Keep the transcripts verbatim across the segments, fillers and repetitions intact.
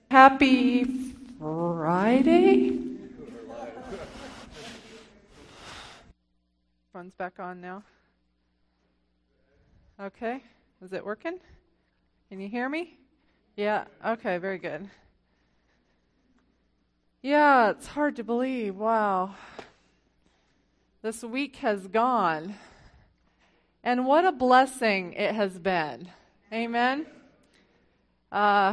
Happy Friday. Phone's back on now. Okay. Is it working? Can you hear me? Yeah. Okay, very good. Yeah, it's hard to believe. Wow. This week has gone. And what a blessing it has been. Amen. Uh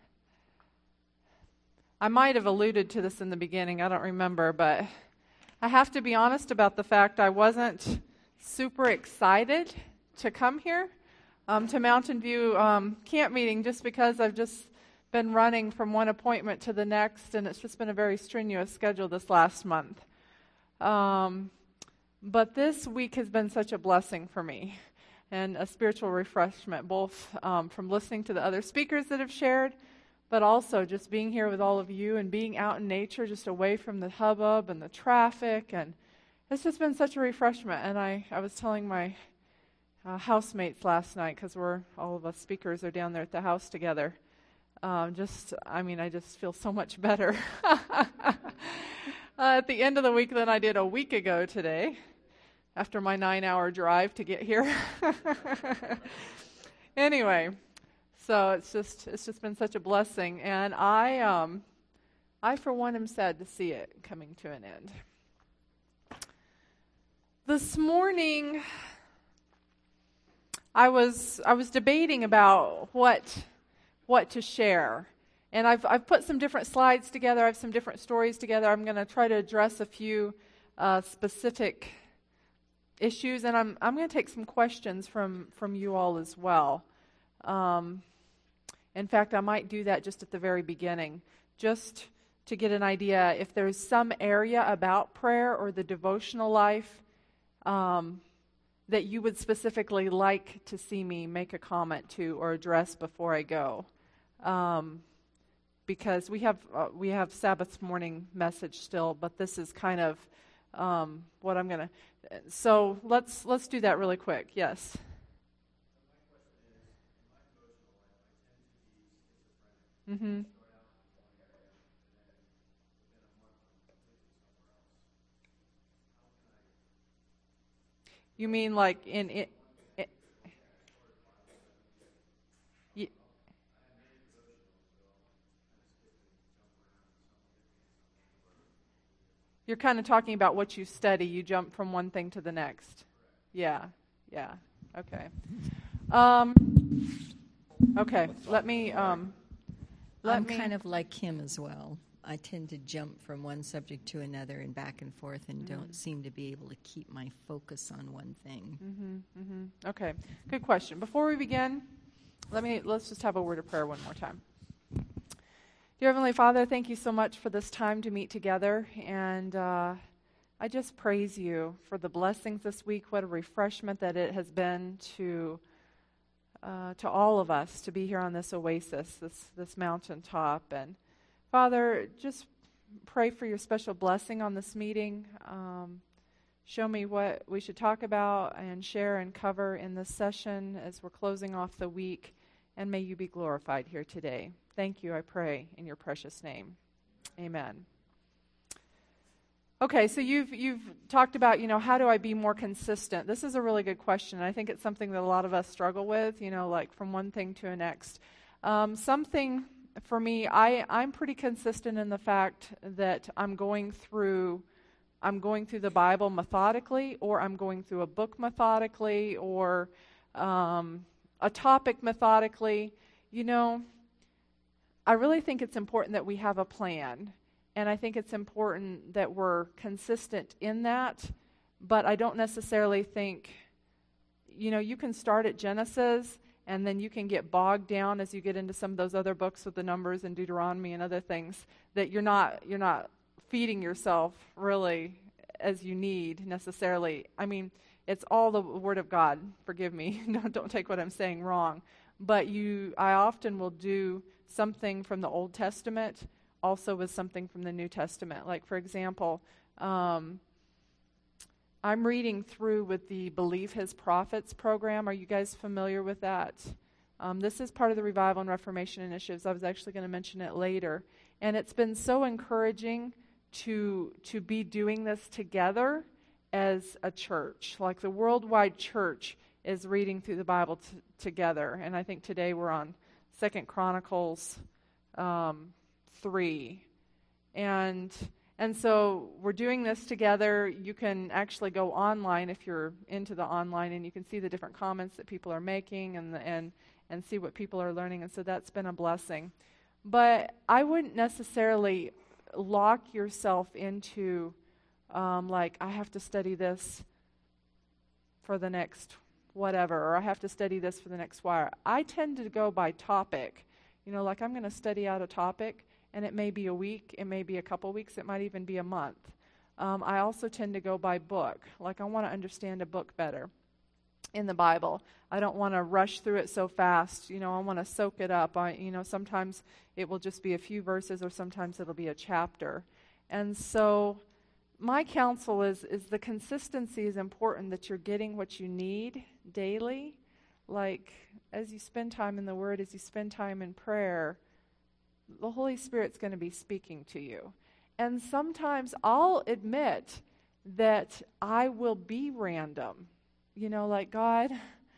I might have alluded to this in the beginning, I don't remember, but I have to be honest about the fact I wasn't super excited to come here um, to Mountain View um, camp meeting just because I've just been running from one appointment to the next, and it's just been a very strenuous schedule this last month. Um, but this week has been such a blessing for me and a spiritual refreshment, both um, from listening to the other speakers that have shared, but also just being here with all of you and being out in nature, just away from the hubbub and the traffic. And it's just been such a refreshment. And I, I was telling my uh, housemates last night, because we're all of us speakers are down there at the house together. Um, just, I mean, I just feel so much better uh, at the end of the week than I did a week ago today, after my nine-hour drive to get here. Anyway. So it's just it's just been such a blessing, and I um I for one am sad to see it coming to an end. This morning I was I was debating about what what to share. And I've I've put some different slides together, I have some different stories together. I'm going to try to address a few uh, specific issues, and I'm I'm going to take some questions from from you all as well. Um In fact, I might do that just at the very beginning, just to get an idea if there's some area about prayer or the devotional life um, that you would specifically like to see me make a comment to or address before I go. Um, because we have uh, we have Sabbath morning message still, but this is kind of um, what I'm going to... So let's let's do that really quick. Yes. Mm-hmm. You mean like in it? it y- you're kind of talking about what you study. You jump from one thing to the next. Yeah, yeah. Okay. Um, okay. Let me. Um, let I'm me. kind of like him as well. I tend to jump from one subject to another and back and forth, and mm. don't seem to be able to keep my focus on one thing. Mm-hmm, mm-hmm. Okay. Good question. Before we begin, let me let's just have a word of prayer one more time. Dear Heavenly Father, thank you so much for this time to meet together, and uh, I just praise you for the blessings this week. What a refreshment that it has been to uh, to all of us to be here on this oasis, this this mountaintop. And Father, just pray for your special blessing on this meeting. Um, show me what we should talk about and share and cover in this session as we're closing off the week, and may you be glorified here today. Thank you, I pray, in your precious name. Amen. Okay, so you've you've talked about, you know, how do I be more consistent? This is a really good question. I think it's something that a lot of us struggle with, you know, like from one thing to the next. Um, something for me, I, I'm pretty consistent in the fact that I'm going through I'm going through the Bible methodically, or I'm going through a book methodically, or um, a topic methodically. You know, I really think it's important that we have a plan, and I think it's important that we're consistent in that, but I don't necessarily think, you know, you can start at Genesis, and then you can get bogged down as you get into some of those other books with the Numbers and Deuteronomy and other things, that you're not you're not feeding yourself really as you need necessarily. I mean, it's all the Word of God. Forgive me. don't, don't take what I'm saying wrong. But you, I often will do something from the Old Testament also with something from the New Testament. Like, for example, um, I'm reading through with the Believe His Prophets program. Are you guys familiar with that? Um, this is part of the Revival and Reformation initiatives. I was actually going to mention it later. And it's been so encouraging to to be doing this together as a church. Like the worldwide church is reading through the Bible t- together. And I think today we're on Second Chronicles um, three. And and so we're doing this together. You can actually go online if you're into the online, and you can see the different comments that people are making and the, and and see what people are learning. And so that's been a blessing. But I wouldn't necessarily lock yourself into um, like, I have to study this for the next whatever, or I have to study this for the next while. I tend to go by topic. You know, like I'm going to study out a topic, and it may be a week, it may be a couple weeks, it might even be a month. Um, I also tend to go by book. Like I want to understand a book better in the Bible. I don't want to rush through it so fast. You know, I want to soak it up. I, you know, sometimes it will just be a few verses, or sometimes it'll be a chapter. And so my counsel is, is the consistency is important, that you're getting what you need daily. Like as you spend time in the Word, as you spend time in prayer, the Holy Spirit's going to be speaking to you. And sometimes I'll admit that I will be random. You know, like, God,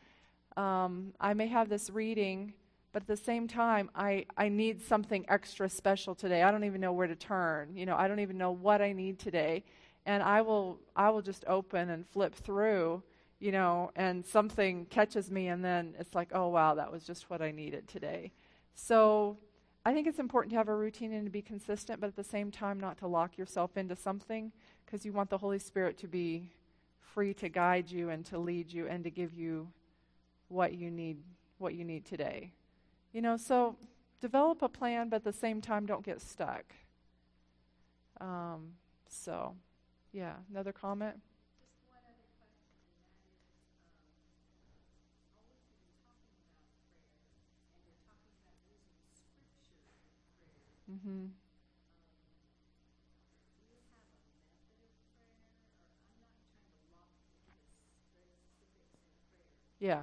um, I may have this reading, but at the same time, I, I need something extra special today. I don't even know where to turn. You know, I don't even know what I need today. And I will I will just open and flip through, you know, and something catches me, and then it's like, oh, wow, that was just what I needed today. So I think it's important to have a routine and to be consistent, but at the same time not to lock yourself into something, because you want the Holy Spirit to be free to guide you and to lead you and to give you what you need what you need today. You know, so develop a plan, but at the same time don't get stuck. Um, so, yeah, another comment? Just one other question, and that is, um, always when you're talking about prayer, and you're talking about using scripture in prayer, Mm-hmm. Yeah.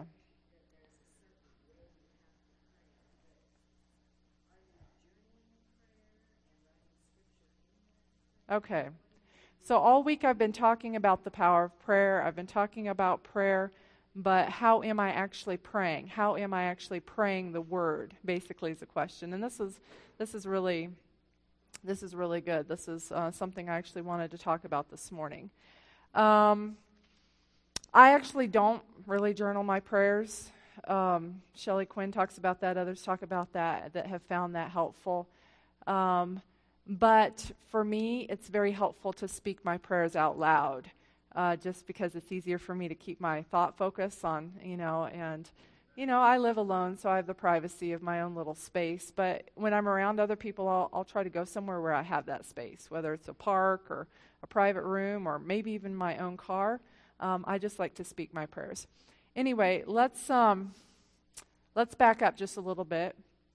Okay. So all week I've been talking about the power of prayer. I've been talking about prayer, but how am I actually praying? How am I actually praying the Word? Basically, is the question. And this is this is really this is really good. This is uh, something I actually wanted to talk about this morning. Um, I actually don't really journal my prayers. Um, Shelley Quinn talks about that. Others talk about that that have found that helpful. Um, but for me, it's very helpful to speak my prayers out loud, uh, just because it's easier for me to keep my thought focus on, you know, and, you know, I live alone, so I have the privacy of my own little space. But when I'm around other people, I'll, I'll try to go somewhere where I have that space, whether it's a park or a private room or maybe even my own car. Um, I just like to speak my prayers. Anyway, let's um, let's back up just a little bit.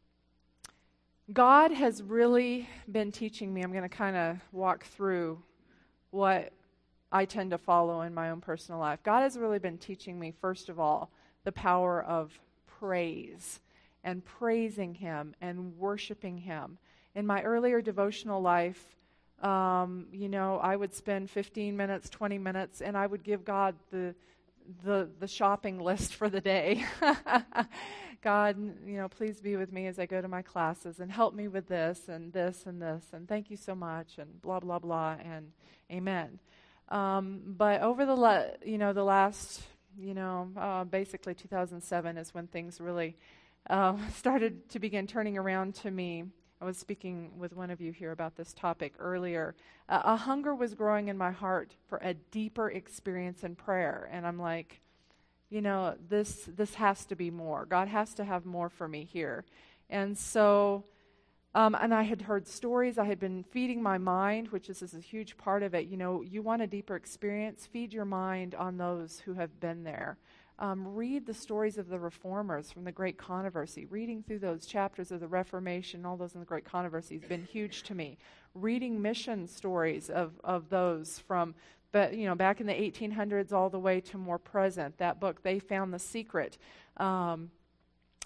God has really been teaching me. I'm going to kind of walk through what I tend to follow in my own personal life. God has really been teaching me, first of all, the power of praise and praising Him and worshiping Him. In my earlier devotional life, um, you know, I would spend fifteen minutes, twenty minutes, and I would give God the the the shopping list for the day. God, you know, please be with me as I go to my classes and help me with this and this and this and thank you so much and blah blah blah and amen. Um, but over the la- you know the last you know uh, basically two thousand seven is when things really uh, started to begin turning around to me. I was speaking with one of you here about this topic earlier. Uh, a hunger was growing in my heart for a deeper experience in prayer. And I'm like, you know, this this has to be more. God has to have more for me here. And so, um, and I had heard stories. I had been feeding my mind, which is, is a huge part of it. You know, you want a deeper experience, feed your mind on those who have been there. Um, read the stories of the reformers from the Great Controversy. Reading through those chapters of the Reformation, all those in the Great Controversy has been huge to me. Reading mission stories of, of those from, but you know, back in the eighteen hundreds all the way to more present. That book, They Found the Secret. Um,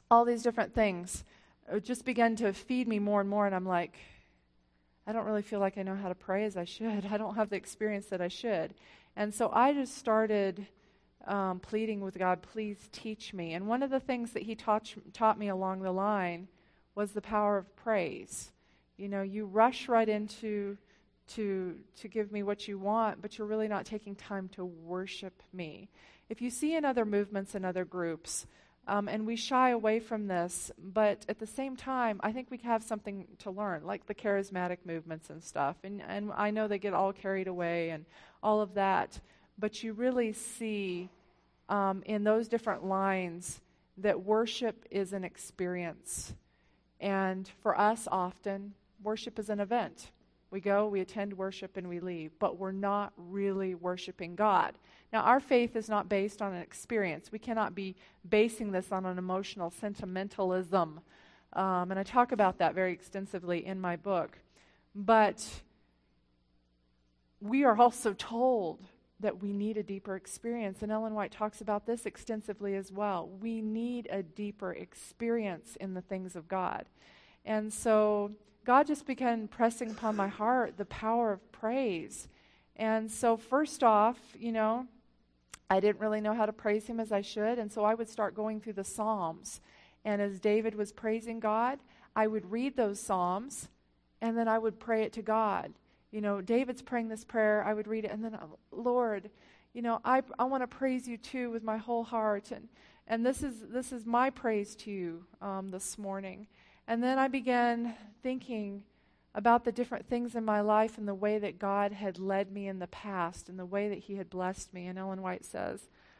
all these different things uh, just began to feed me more and more. And I'm like, I don't really feel like I know how to pray as I should. I don't have the experience that I should. And so I just started um, pleading with God, please teach me. And one of the things that he taught, taught me along the line was the power of praise. You know, you rush right into to to give me what you want, but you're really not taking time to worship me. If you see in other movements and other groups, um, and we shy away from this, but at the same time, I think we have something to learn, like the charismatic movements and stuff. And, and I know they get all carried away and all of that, but you really see um, in those different lines that worship is an experience. And for us often, worship is an event. We go, we attend worship, and we leave, but we're not really worshiping God. Now, our faith is not based on an experience. We cannot be basing this on an emotional sentimentalism. Um, and I talk about that very extensively in my book. But we are also told that we need a deeper experience. And Ellen White talks about this extensively as well. We need a deeper experience in the things of God. And so God just began pressing upon my heart the power of praise. And so first off, you know, I didn't really know how to praise him as I should, and so I would start going through the Psalms. And as David was praising God, I would read those Psalms, and then I would pray it to God. You know, David's praying this prayer, I would read it, and then, oh, Lord, you know, I I want to praise you too with my whole heart, and and this is this is my praise to you um, this morning. And then I began thinking about the different things in my life and the way that God had led me in the past and the way that he had blessed me. And Ellen White says,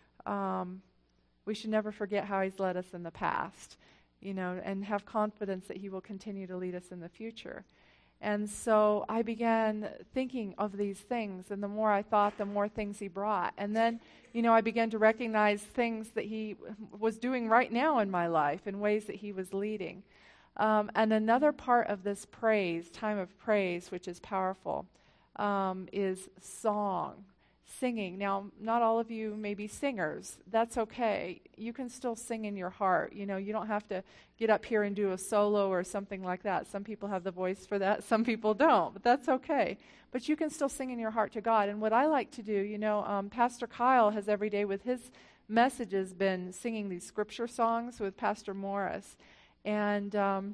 um, we should never forget how he's led us in the past, you know, and have confidence that he will continue to lead us in the future. And so I began thinking of these things, and the more I thought, the more things he brought. And then, you know, I began to recognize things that he was doing right now in my life in ways that he was leading. Um, and another part of this praise, time of praise, which is powerful, um, is song, singing. Now, not all of you may be singers. That's okay. You can still sing in your heart. You know, you don't have to get up here and do a solo or something like that. Some people have the voice for that. Some people don't, but that's okay. But you can still sing in your heart to God. And what I like to do, you know, um, Pastor Kyle has every day with his messages been singing these scripture songs with Pastor Morris. And um,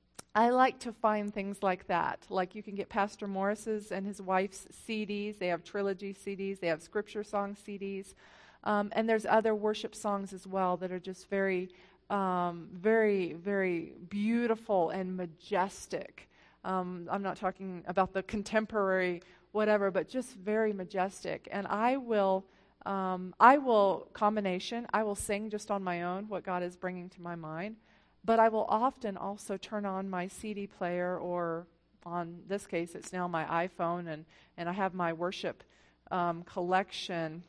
I like to find things like that. Like you can get Pastor Morris's and his wife's C Ds. They have trilogy C Ds. They have scripture song C Ds. Um, and there's other worship songs as well that are just very, um, very, very beautiful and majestic. Um, I'm not talking about the contemporary whatever, but just very majestic. And I will, um, I will, combination, I will sing just on my own what God is bringing to my mind. But I will often also turn on my C D player, or on this case, it's now my iPhone, and, and I have my worship um, collection.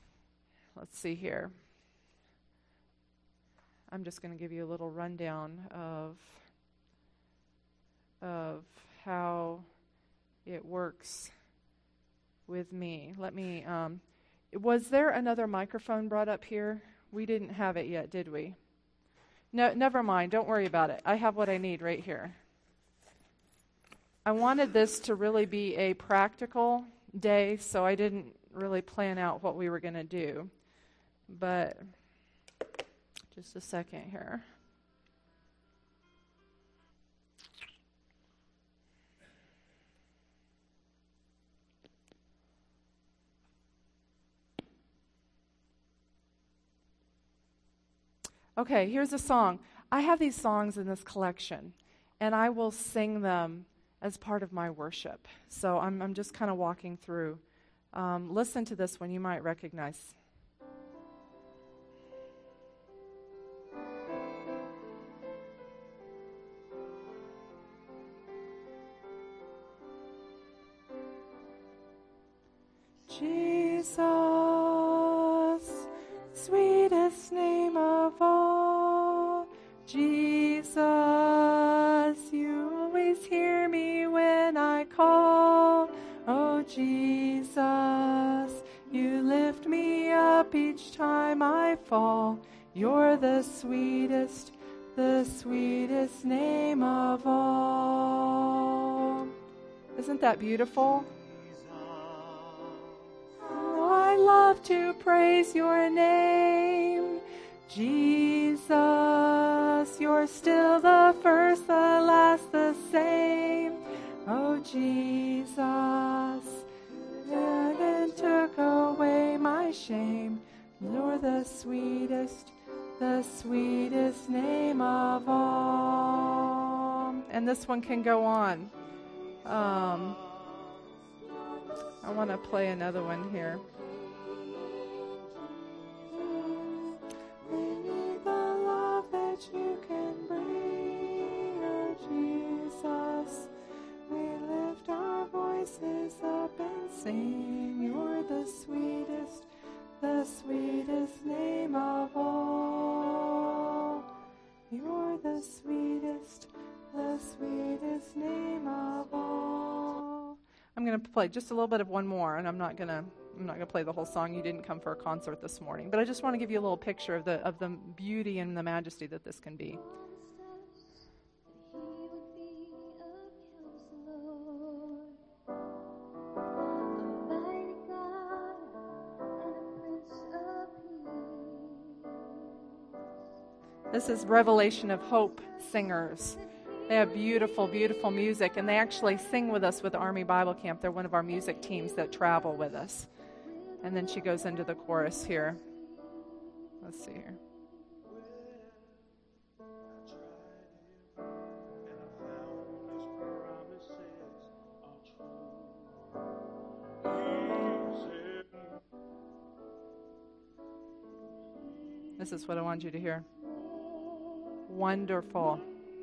Let's see here. I'm just going to give you a little rundown of, of how it works with me. Let me, um, was there another microphone brought up here? We didn't have it yet, did we? No, never mind. Don't worry about it. I have what I need right here. I wanted this to really be a practical day, so I didn't really plan out what we were going to do. But just a second here. Okay, here's a song. I have these songs in this collection, and I will sing them as part of my worship. So I'm, I'm just kind of walking through. Um, listen to this one. You might recognize. Jesus, sweetest name of all. Jesus, you always hear me when I call. Oh, Jesus, you lift me up each time I fall. You're the sweetest, the sweetest name of all. Isn't that beautiful? Oh, I love to praise your name, Jesus. You're still the first, the last, the same. Oh, Jesus, and took away my shame. You're the sweetest, the sweetest name of all. And this one can go on. Um, I want to play another one here. We need the love that you can bring, oh Jesus. We lift our voices up and sing. You're the sweetest, the sweetest name of all. You're the sweetest, the sweetest name of all. I'm going to play just a little bit of one more, and I'm not going to I'm not going to play the whole song. You didn't come for a concert this morning, but I just want to give you a little picture of the of the beauty and the majesty that this can be. This is Revelation of Hope singers. They have beautiful, beautiful music, and they actually sing with us with Army Bible Camp. They're one of our music teams that travel with us. And then she goes into the chorus here. Let's see here. This is what I want you to hear. Wonderful.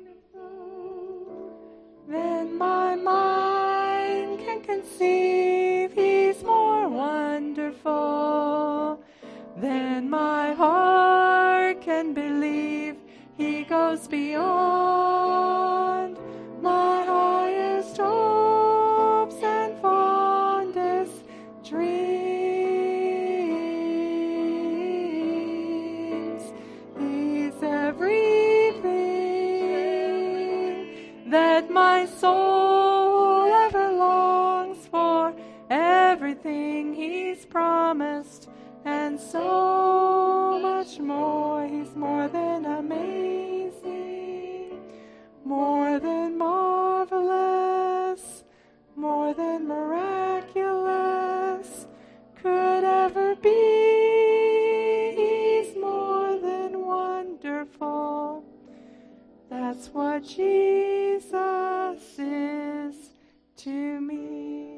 Then my mind can conceive, he's more wonderful. Then my heart can believe, he goes beyond my highest hopes and fondest dreams. He's everything that my soul ever longs for, everything he's promised, and so much more. He's more than amazing, more than marvelous, more than miraculous could ever be. He's more than wonderful. That's what Jesus is to me.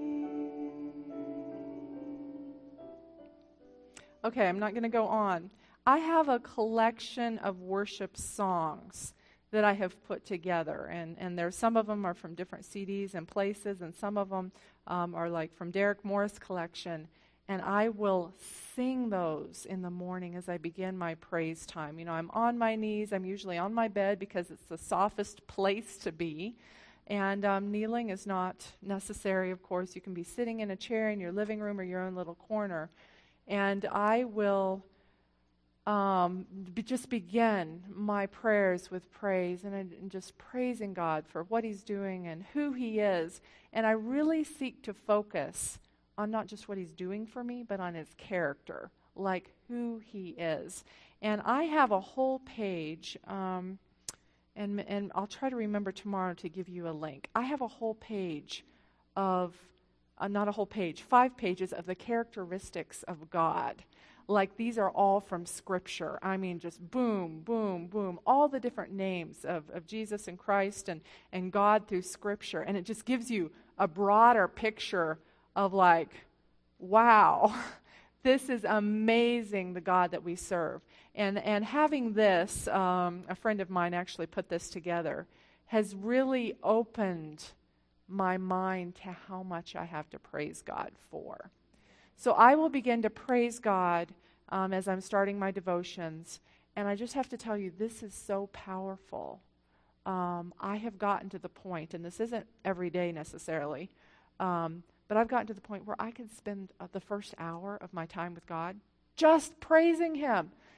Okay, I'm not going to go on. I have a collection of worship songs that I have put together, and, and there's some of them are from different C Ds and places, and some of them um, are like from Derek Morris collection, and I will sing those in the morning as I begin my praise time. You know, I'm on my knees. I'm usually on my bed because it's the softest place to be, and um, kneeling is not necessary, of course. You can be sitting in a chair in your living room or your own little corner, and I will um, be, just begin my prayers with praise and, and just praising God for what he's doing and who he is. And I really seek to focus on not just what he's doing for me, but on his character, like who he is. And I have a whole page, um, and, and I'll try to remember tomorrow to give you a link. I have a whole page of Uh, not a whole page, five pages of the characteristics of God. Like these are all from Scripture. I mean, just boom, boom, boom, all the different names of, of Jesus and Christ and, and God through Scripture. And it just gives you a broader picture of like, wow, this is amazing, the God that we serve. And, and having this, um, a friend of mine actually put this together, has really opened my mind to how much I have to praise God for. So I will begin to praise God um, as I'm starting my devotions. And I just have to tell you, this is so powerful. Um, I have gotten to the point, and this isn't every day necessarily, um, but I've gotten to the point where I can spend uh, the first hour of my time with God just praising him,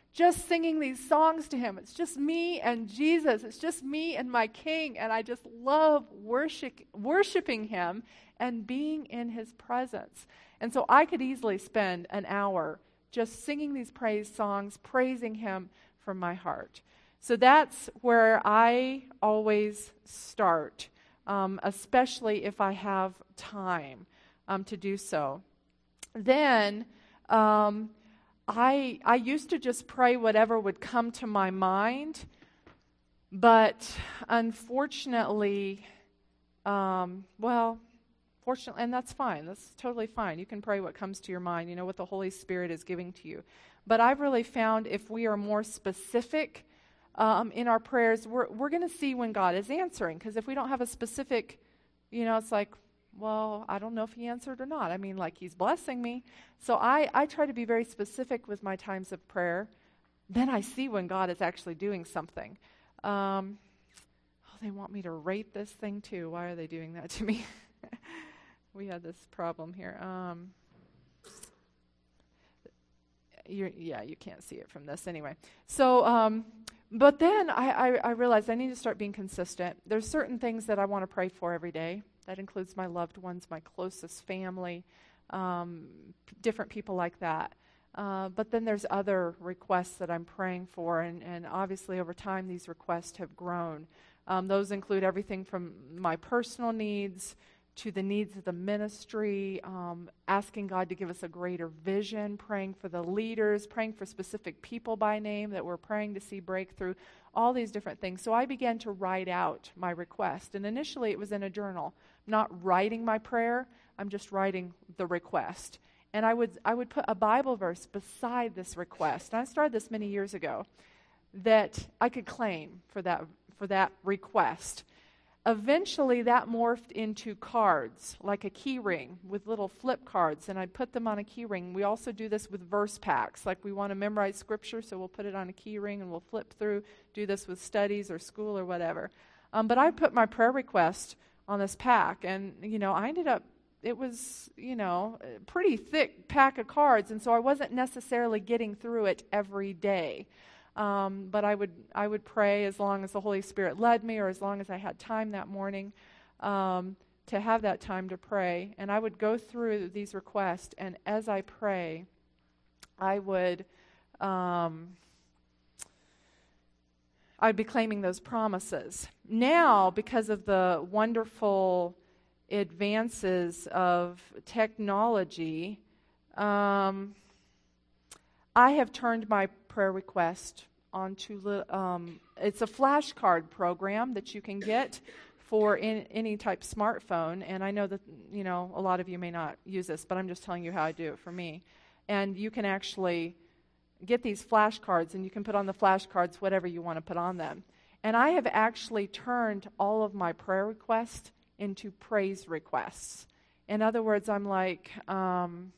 just singing these songs to him. It's just me and Jesus. It's just me and my King. And I just love worship, worshiping him and being in his presence. And so I could easily spend an hour just singing these praise songs, praising him from my heart. So that's where I always start, um, especially if I have time um, to do so. Then um, I I used to just pray whatever would come to my mind, but unfortunately, um, well, fortunately, and that's fine. That's totally fine. You can pray what comes to your mind, you know, what the Holy Spirit is giving to you. But I've really found if we are more specific um, in our prayers, we're we're going to see when God is answering. Because if we don't have a specific, you know, it's like, well, I don't know if he answered or not. I mean, like, he's blessing me. So I, I try to be very specific with my times of prayer. Then I see when God is actually doing something. Um, oh, they want me to rate this thing too. Why are they doing that to me? We had this problem here. Um, you're, yeah, you can't see it from this anyway. So, um, but then I, I, I realized I need to start being consistent. There's certain things that I want to pray for every day. That includes my loved ones, my closest family, um, p- different people like that. Uh, but then there's other requests that I'm praying for, and, and obviously over time these requests have grown. Um, those include everything from my personal needs to the needs of the ministry, um, asking God to give us a greater vision, praying for the leaders, praying for specific people by name that we're praying to see breakthrough, all these different things. So I began to write out my request. And initially it was in a journal. I'm not writing my prayer, I'm just writing the request. And I would I would put a Bible verse beside this request. And I started this many years ago that I could claim for that for that request. Eventually, that morphed into cards, like a key ring with little flip cards, and I'd put them on a key ring. We also do this with verse packs, like we want to memorize scripture, so we'll put it on a key ring and we'll flip through, do this with studies or school or whatever. Um, but I put my prayer request on this pack, and, you know, I ended up, it was, you know, a pretty thick pack of cards, and so I wasn't necessarily getting through it every day. Um, but I would I would pray as long as the Holy Spirit led me, or as long as I had time that morning um, to have that time to pray. And I would go through these requests, and as I pray, I would um, I'd be claiming those promises. Now, because of the wonderful advances of technology, um, I have turned my prayer request onto, um, it's a flashcard program that you can get for in, any type smartphone. And I know that, you know, a lot of you may not use this, but I'm just telling you how I do it for me. And you can actually get these flashcards, and you can put on the flashcards whatever you want to put on them. And I have actually turned all of my prayer requests into praise requests. In other words, I'm like, um,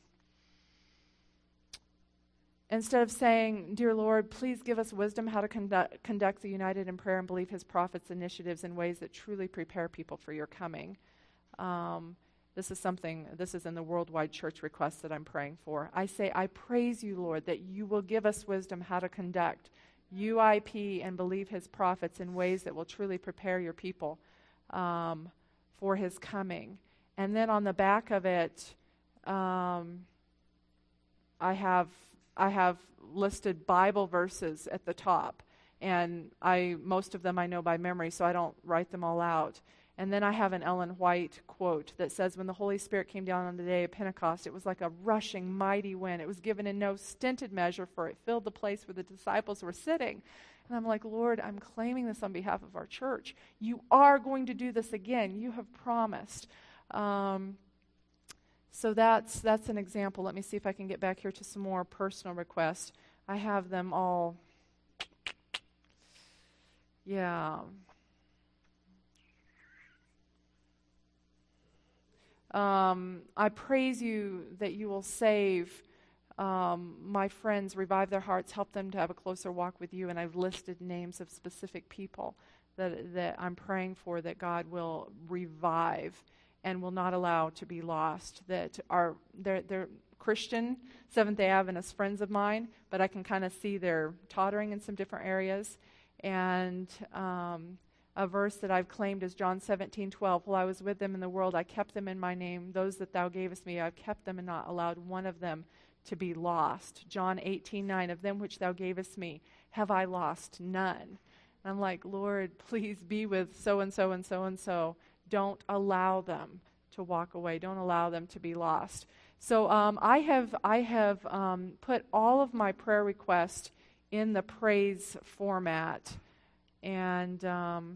instead of saying, "Dear Lord, please give us wisdom how to conduct, conduct the United in Prayer and Believe His Prophets initiatives in ways that truly prepare people for your coming." Um, this is something, this is in the worldwide church request that I'm praying for. I say, I praise you, Lord, that you will give us wisdom how to conduct U I P and Believe His Prophets in ways that will truly prepare your people um, for His coming. And then on the back of it, um, I have... I have listed Bible verses at the top, and I most of them I know by memory, so I don't write them all out. And then I have an Ellen White quote that says, "When the Holy Spirit came down on the day of Pentecost, it was like a rushing, mighty wind. It was given in no stinted measure, for it filled the place where the disciples were sitting." And I'm like, Lord, I'm claiming this on behalf of our church. You are going to do this again. You have promised. Um, So that's that's an example. Let me see if I can get back here to some more personal requests. I have them all. Yeah. Um, I praise you that you will save um, my friends, revive their hearts, help them to have a closer walk with you. And I've listed names of specific people that that I'm praying for, that God will revive and will not allow to be lost, that are they're they're Christian Seventh-day Adventist friends of mine, but I can kind of see they're tottering in some different areas. And um, a verse that I've claimed is John seventeen twelve. While I was with them in the world, I kept them in my name. Those that thou gavest me, I've kept them and not allowed one of them to be lost. John eighteen nine. Of them which thou gavest me, have I lost none. And I'm like, Lord, please be with so-and-so and so-and-so. Don't allow them to walk away. Don't allow them to be lost. So um, I have I have um, put all of my prayer requests in the praise format. And um,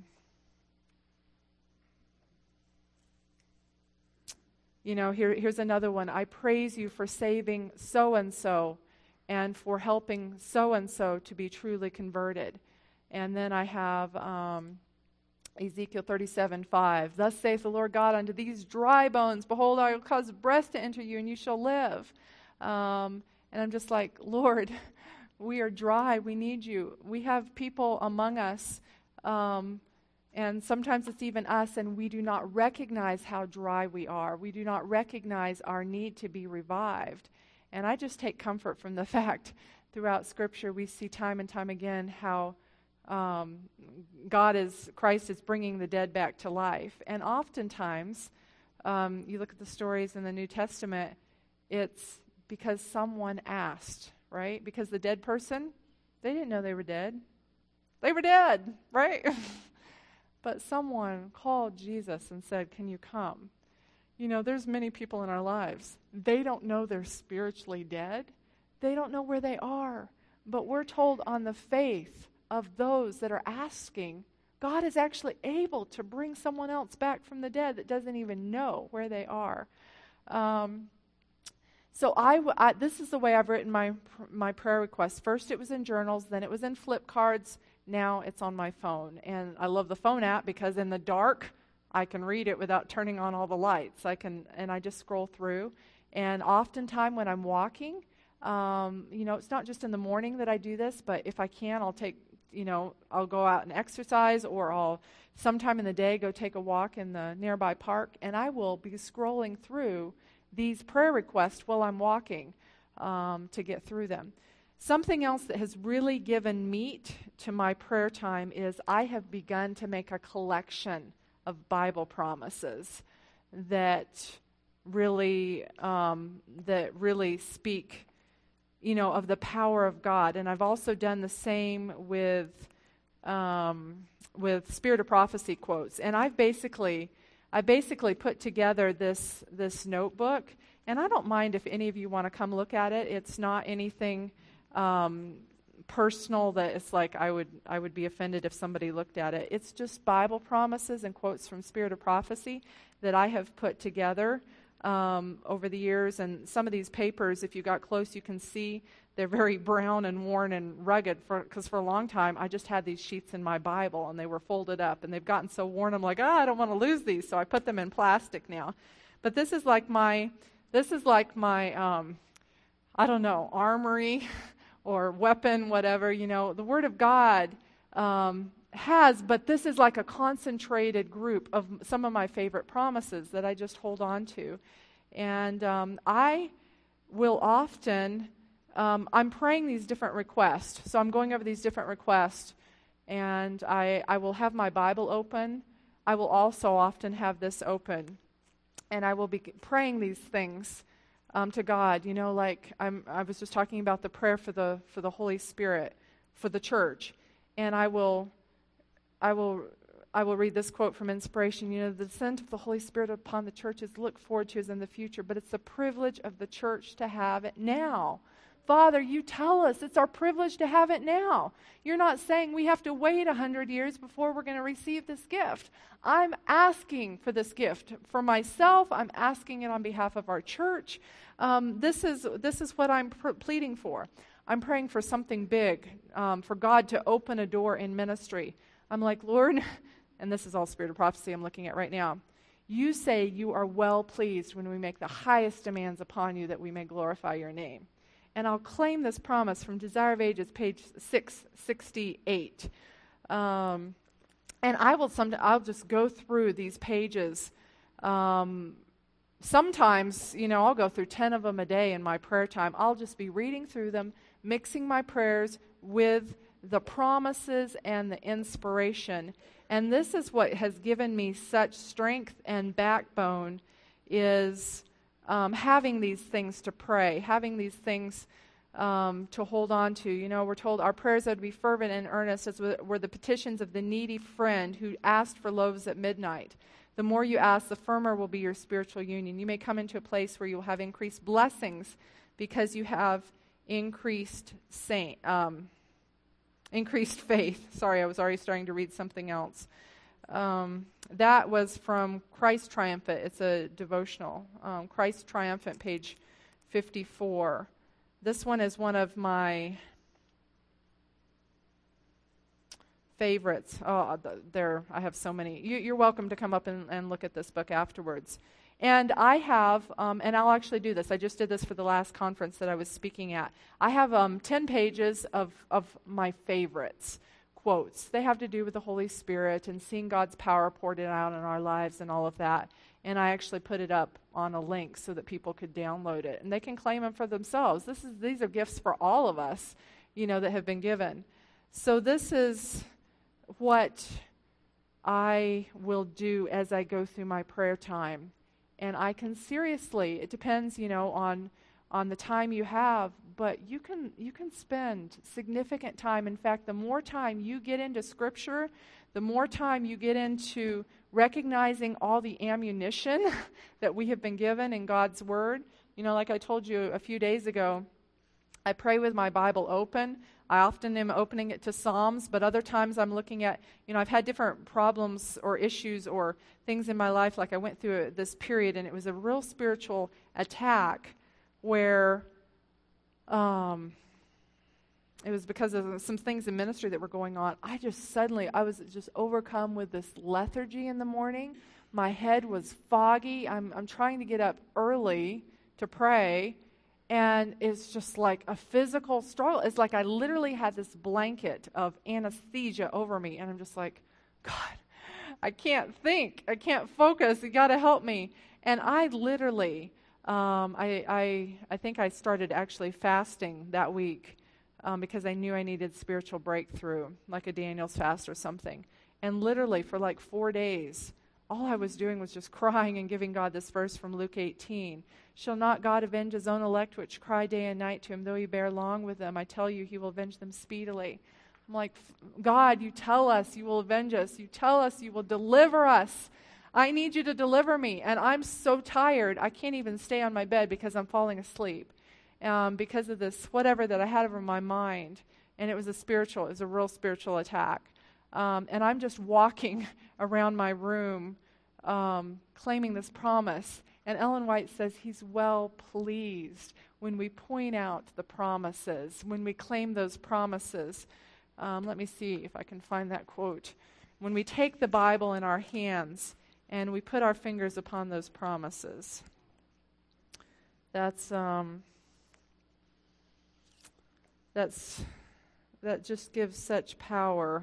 you know, here, here's another one. I praise you for saving so-and-so and for helping so-and-so to be truly converted. And then I have um, Ezekiel thirty-seven five. Thus saith the Lord God unto these dry bones, behold, I will cause breath to enter you, and you shall live. Um, and I'm just like, Lord, we are dry. We need you. We have people among us, um, and sometimes it's even us, and we do not recognize how dry we are. We do not recognize our need to be revived. And I just take comfort from the fact throughout Scripture we see time and time again how um, God is, Christ is bringing the dead back to life. And oftentimes, um, you look at the stories in the New Testament, it's because someone asked. Right? Because the dead person, they didn't know they were dead. They were dead, right? But someone called Jesus and said, can you come? You know, there's many people in our lives. They don't know they're spiritually dead. They don't know where they are. But we're told on the faith of those that are asking, God is actually able to bring someone else back from the dead that doesn't even know where they are. Um So I, w- I, this is the way I've written my my prayer requests. First it was in journals, then it was in flip cards, now it's on my phone. And I love the phone app because in the dark, I can read it without turning on all the lights. I can, and I just scroll through. And oftentimes when I'm walking, um, you know, it's not just in the morning that I do this, but if I can, I'll take, you know, I'll go out and exercise, or I'll sometime in the day go take a walk in the nearby park, and I will be scrolling through these prayer requests while I'm walking um, to get through them. Something else that has really given meat to my prayer time is I have begun to make a collection of Bible promises that really um, that really speak, you know, of the power of God. And I've also done the same with um, with Spirit of Prophecy quotes. And I've basically I basically put together this this notebook, and I don't mind if any of you want to come look at it. It's not anything um, personal that it's like I would I would be offended if somebody looked at it. It's just Bible promises and quotes from Spirit of Prophecy that I have put together um, over the years. And some of these papers, if you got close, you can see they're very brown and worn and rugged, because for, for a long time I just had these sheets in my Bible and they were folded up and they've gotten so worn I'm like, oh, I don't want to lose these, so I put them in plastic now. But this is like my, this is like my, um, I don't know, armory or weapon, whatever, you know. The Word of God um, has, but this is like a concentrated group of some of my favorite promises that I just hold on to. And um, I will often... Um, I'm praying these different requests. So I'm going over these different requests, and I, I will have my Bible open. I will also often have this open, and I will be praying these things um, to God. You know, like I'm, I was just talking about the prayer for the for the Holy Spirit, for the church, and I will, I will, I will read this quote from Inspiration. You know, the descent of the Holy Spirit upon the church is looked forward to as in the future, but it's the privilege of the church to have it now. Father, you tell us it's our privilege to have it now. You're not saying we have to wait a hundred years before we're going to receive this gift. I'm asking for this gift for myself. I'm asking it on behalf of our church. Um, this is this is what I'm pr- pleading for. I'm praying for something big, um, for God to open a door in ministry. I'm like, Lord, and this is all Spirit of Prophecy I'm looking at right now. You say you are well pleased when we make the highest demands upon you that we may glorify your name. And I'll claim this promise from Desire of Ages, page six sixty-eight. Um, and I will some, I'll just go through these pages um, sometimes, you know, I'll go through ten of them a day in my prayer time. I'll just be reading through them, mixing my prayers with the promises and the inspiration. And this is what has given me such strength and backbone, is um, having these things to pray, having these things um, to hold on to. You know, we're told our prayers are to be fervent and earnest, as were the petitions of the needy friend who asked for loaves at midnight. The more you ask, the firmer will be your spiritual union. You may come into a place where you will have increased blessings because you have increased saint, um, increased faith. Sorry, I was already starting to read something else. Um, that was from Christ Triumphant. It's a devotional. Um, Christ Triumphant, page fifty-four. This one is one of my favorites. Oh, there, I have so many. You, you're welcome to come up and, and look at this book afterwards. And I have, um, and I'll actually do this. I just did this for the last conference that I was speaking at. I have um, ten pages of, of my favorites. Quotes. They have to do with the Holy Spirit and seeing God's power poured out in our lives and all of that. And I actually put it up on a link so that people could download it. And they can claim them for themselves. This is These are gifts for all of us, you know, that have been given. So this is what I will do as I go through my prayer time. And I can seriously, it depends, you know, on on the time you have, but you can you can spend significant time. In fact, the more time you get into Scripture, the more time you get into recognizing all the ammunition that we have been given in God's Word. You know, like I told you a few days ago, I pray with my Bible open. I often am opening it to Psalms, but other times I'm looking at, you know, I've had different problems or issues or things in my life. Like I went through a, this period, and it was a real spiritual attack where um, it was because of some things in ministry that were going on. I just suddenly, I was just overcome with this lethargy in the morning. My head was foggy. I'm, I'm trying to get up early to pray, and it's just like a physical struggle. It's like I literally had this blanket of anesthesia over me, and I'm just like, God, I can't think. I can't focus. You got to help me. And I literally... Um, I, I I think I started actually fasting that week um, because I knew I needed spiritual breakthrough, like a Daniel's fast or something. And literally for like four days, all I was doing was just crying and giving God this verse from Luke eighteen. Shall not God avenge his own elect, which cry day and night to him, though he bear long with them? I tell you, he will avenge them speedily. I'm like, God, you tell us you will avenge us. You tell us you will deliver us. I need you to deliver me. And I'm so tired, I can't even stay on my bed because I'm falling asleep um, because of this whatever that I had over my mind. And it was a spiritual, it was a real spiritual attack. Um, and I'm just walking around my room um, claiming this promise. And Ellen White says he's well pleased when we point out the promises, when we claim those promises. Um, let me see if I can find that quote. When we take the Bible in our hands and we put our fingers upon those promises. That's um, that's that just gives such power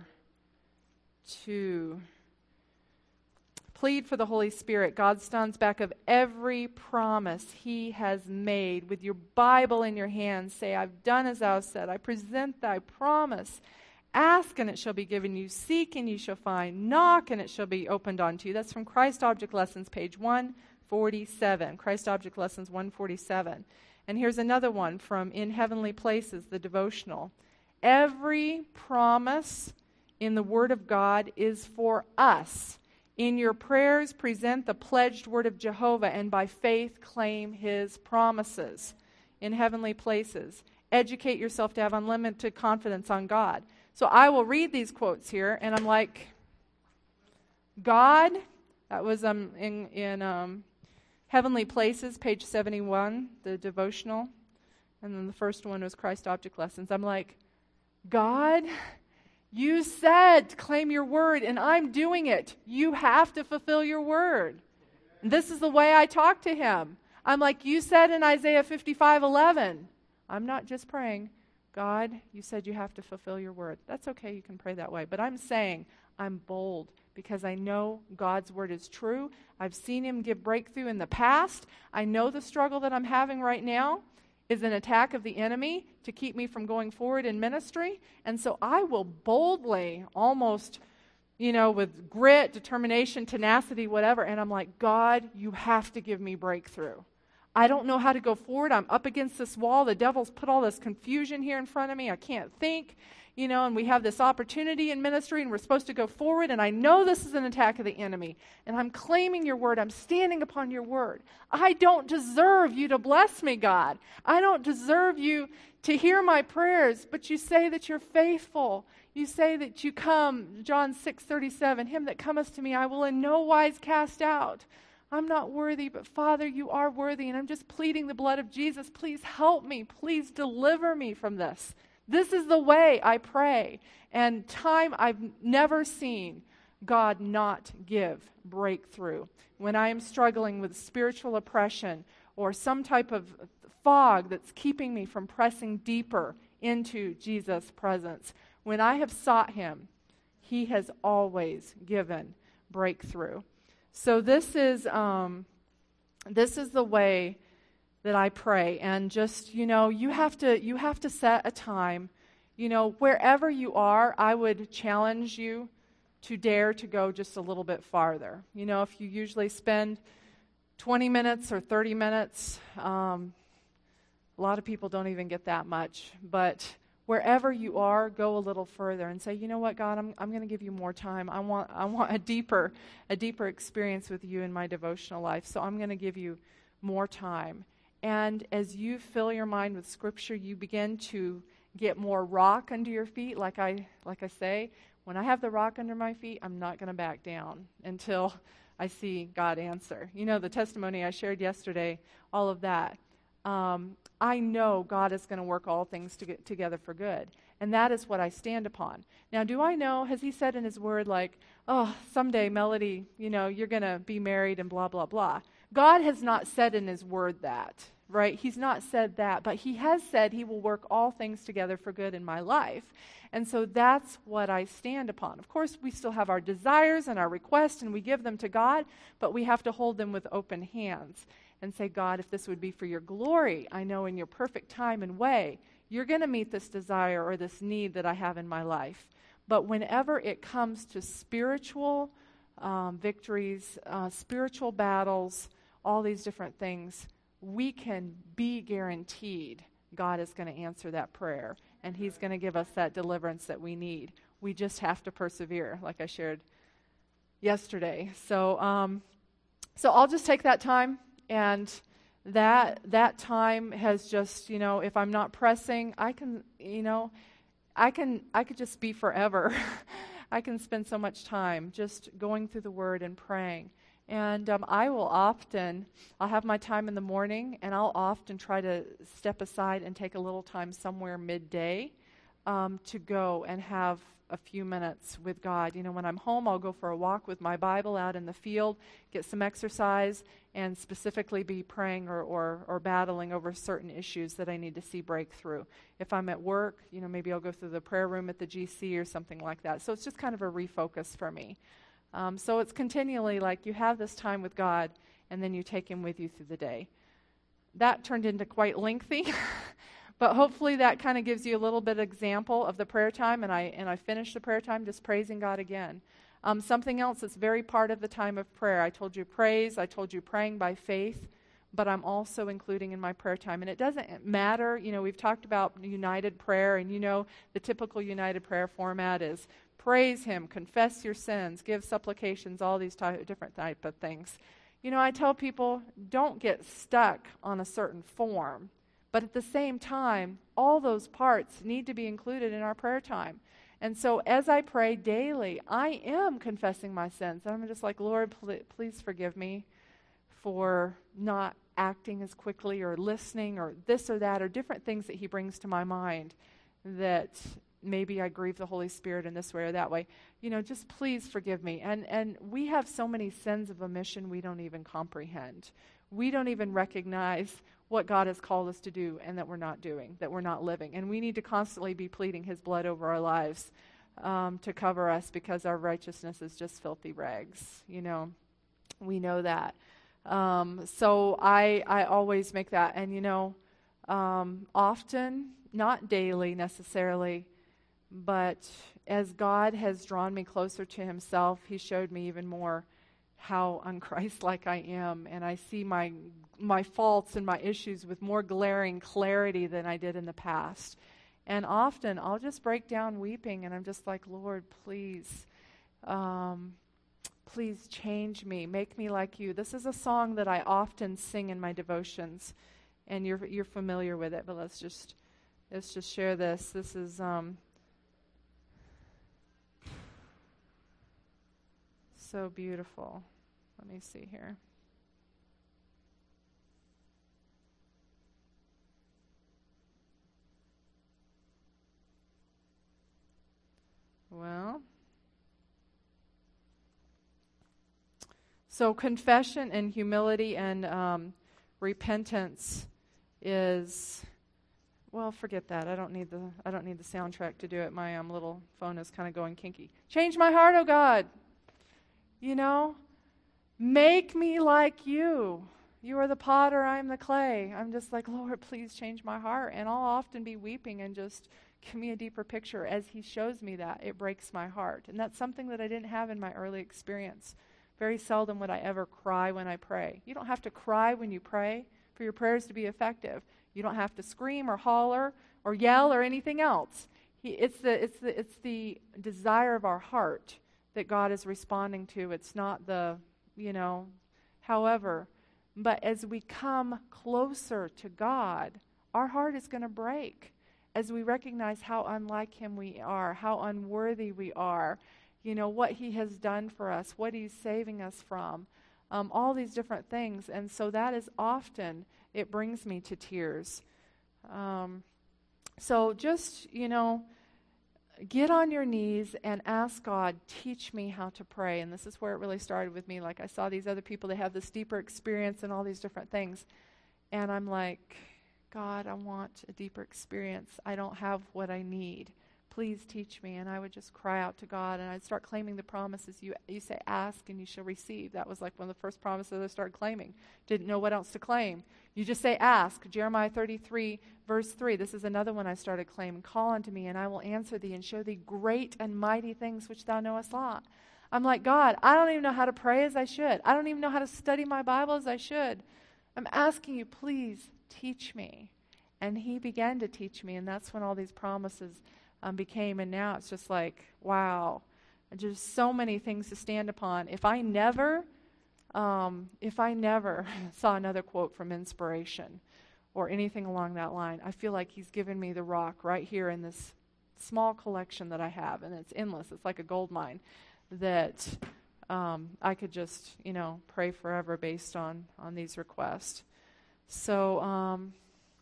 to plead for the Holy Spirit. God stands back of every promise he has made. With your Bible in your hand, say, I've done as thou said. I present thy promise. Ask, and it shall be given you. Seek, and you shall find. Knock, and it shall be opened unto you. That's from Christ Object Lessons, page one forty-seven. Christ Object Lessons, one forty-seven. And here's another one from In Heavenly Places, the devotional. Every promise in the Word of God is for us. In your prayers, present the pledged word of Jehovah, and by faith claim his promises. In Heavenly Places. Educate yourself to have unlimited confidence on God. So I will read these quotes here, and I'm like, God, that was um, in, in um, Heavenly Places, page seventy-one, the devotional. And then the first one was Christ Object Lessons. I'm like, God, you said to claim your word, and I'm doing it. You have to fulfill your word. And this is the way I talk to him. I'm like, you said in Isaiah fifty-five eleven. I'm not just praying, God, you said you have to fulfill your word. That's okay, you can pray that way. But I'm saying I'm bold because I know God's word is true. I've seen him give breakthrough in the past. I know the struggle that I'm having right now is an attack of the enemy to keep me from going forward in ministry. And so I will boldly, almost, you know, with grit, determination, tenacity, whatever. And I'm like, God, you have to give me breakthrough. I don't know how to go forward. I'm up against this wall. The devil's put all this confusion here in front of me. I can't think, you know, and we have this opportunity in ministry and we're supposed to go forward. And I know this is an attack of the enemy. And I'm claiming your word. I'm standing upon your word. I don't deserve you to bless me, God. I don't deserve you to hear my prayers. But you say that you're faithful. You say that you come, John six thirty-seven, him that cometh to me I will in no wise cast out. I'm not worthy, but Father, you are worthy, and I'm just pleading the blood of Jesus. Please help me. Please deliver me from this. This is the way I pray. And time I've never seen God not give breakthrough. When I am struggling with spiritual oppression or some type of fog that's keeping me from pressing deeper into Jesus' presence, when I have sought him, he has always given breakthrough. So this is um, this is the way that I pray. And just, you know, you have to you have to set a time. You know, wherever you are, I would challenge you to dare to go just a little bit farther. You know, if you usually spend twenty minutes or thirty minutes, um, a lot of people don't even get that much. But wherever you are, go a little further and say, you know what, God, I'm I'm going to give you more time. I want I want a deeper a deeper experience with you in my devotional life. So I'm going to give you more time. And as you fill your mind with Scripture, you begin to get more rock under your feet. Like I like I say, when I have the rock under my feet, I'm not going to back down until I see God answer. You know, the testimony I shared yesterday, all of that. Um, I know God is going to work all things to get together for good. And that is what I stand upon. Now, do I know, has he said in his word, like, oh, someday, Melody, you know, you're going to be married and blah, blah, blah. God has not said in his word that, right? He's not said that. But he has said he will work all things together for good in my life. And so that's what I stand upon. Of course, we still have our desires and our requests, and we give them to God, but we have to hold them with open hands and say, God, if this would be for your glory, I know in your perfect time and way, you're going to meet this desire or this need that I have in my life. But whenever it comes to spiritual um, victories, uh, spiritual battles, all these different things, we can be guaranteed God is going to answer that prayer, and he's going to give us that deliverance that we need. We just have to persevere, like I shared yesterday. So, um, so I'll just take that time. And that that time has just, you know, if I'm not pressing, I can, you know, I can I could just be forever. I can spend so much time just going through the Word and praying. And um, I will often, I'll have my time in the morning, and I'll often try to step aside and take a little time somewhere midday um, to go and have a few minutes with God. You know, when I'm home, I'll go for a walk with my Bible out in the field, get some exercise, and specifically be praying or, or, or battling over certain issues that I need to see breakthrough. If I'm at work, you know, maybe I'll go through the prayer room at the G C or something like that. So it's just kind of a refocus for me. Um, so it's continually like you have this time with God, and then you take him with you through the day. That turned into quite lengthy. But hopefully that kind of gives you a little bit of example of the prayer time, and I and I finish the prayer time just praising God again. Um, something else that's very part of the time of prayer. I told you praise, I told you praying by faith, but I'm also including in my prayer time. And it doesn't matter, you know, we've talked about united prayer, and you know the typical united prayer format is praise him, confess your sins, give supplications, all these ty- different type of things. You know, I tell people, don't get stuck on a certain form. But at the same time, all those parts need to be included in our prayer time. And so as I pray daily, I am confessing my sins. And I'm just like, Lord, pl- please forgive me for not acting as quickly or listening or this or that or different things that he brings to my mind that maybe I grieve the Holy Spirit in this way or that way. You know, just please forgive me. And and we have so many sins of omission we don't even comprehend. We don't even recognize what God has called us to do and that we're not doing, that we're not living. And we need to constantly be pleading his blood over our lives um, to cover us because our righteousness is just filthy rags. You know, we know that. Um, so I, I always make that. And, you know, um, often, not daily necessarily, but as God has drawn me closer to himself, he showed me even more how un-Christ-like I am. And I see my my faults and my issues with more glaring clarity than I did in the past. And often I'll just break down weeping, and I'm just like, Lord, please, um, please change me. Make me like you. This is a song that I often sing in my devotions, and you're you're familiar with it, but let's just let's just share this. This is um, so beautiful. Let me see here. Well, so confession and humility and um, repentance is, well, forget that. I don't need the I don't need the soundtrack to do it. My um, little phone is kind of going kinky. Change my heart, oh God. You know, make me like you. You are the potter, I am the clay. I'm just like, Lord, please change my heart. And I'll often be weeping and just give me a deeper picture. As he shows me that, it breaks my heart. And that's something that I didn't have in my early experience. Very seldom would I ever cry when I pray. You don't have to cry when you pray for your prayers to be effective. You don't have to scream or holler or yell or anything else. He, it's the it's the it's the desire of our heart that God is responding to. It's not the, you know, however. But as we come closer to God, our heart is going to break as we recognize how unlike him we are, how unworthy we are, you know, what he has done for us, what he's saving us from, um, all these different things. And so that is often, it brings me to tears. Um, so just, you know, get on your knees and ask God, teach me how to pray. And this is where it really started with me. Like, I saw these other people, they have this deeper experience and all these different things. And I'm like, God, I want a deeper experience. I don't have what I need. Please teach me. And I would just cry out to God, and I'd start claiming the promises. You you say, ask and you shall receive. That was like one of the first promises I started claiming. Didn't know what else to claim. You just say, ask. Jeremiah thirty-three, verse three. This is another one I started claiming. Call unto me, and I will answer thee and show thee great and mighty things which thou knowest not. I'm like, God, I don't even know how to pray as I should. I don't even know how to study my Bible as I should. I'm asking you, please teach me. And he began to teach me, and that's when all these promises um, became. And now it's just like, wow, there's so many things to stand upon. If I never, um, if I never saw another quote from Inspiration or anything along that line, I feel like he's given me the rock right here in this small collection that I have, and it's endless. It's like a gold mine that um, I could just, you know, pray forever based on on these requests. So. Um,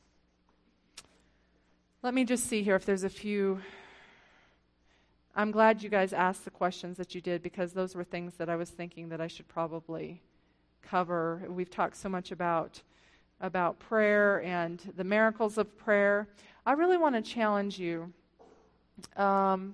Let me just see here if there's a few. I'm glad you guys asked the questions that you did, because those were things that I was thinking that I should probably cover. We've talked so much about, about prayer and the miracles of prayer. I really want to challenge you. Um,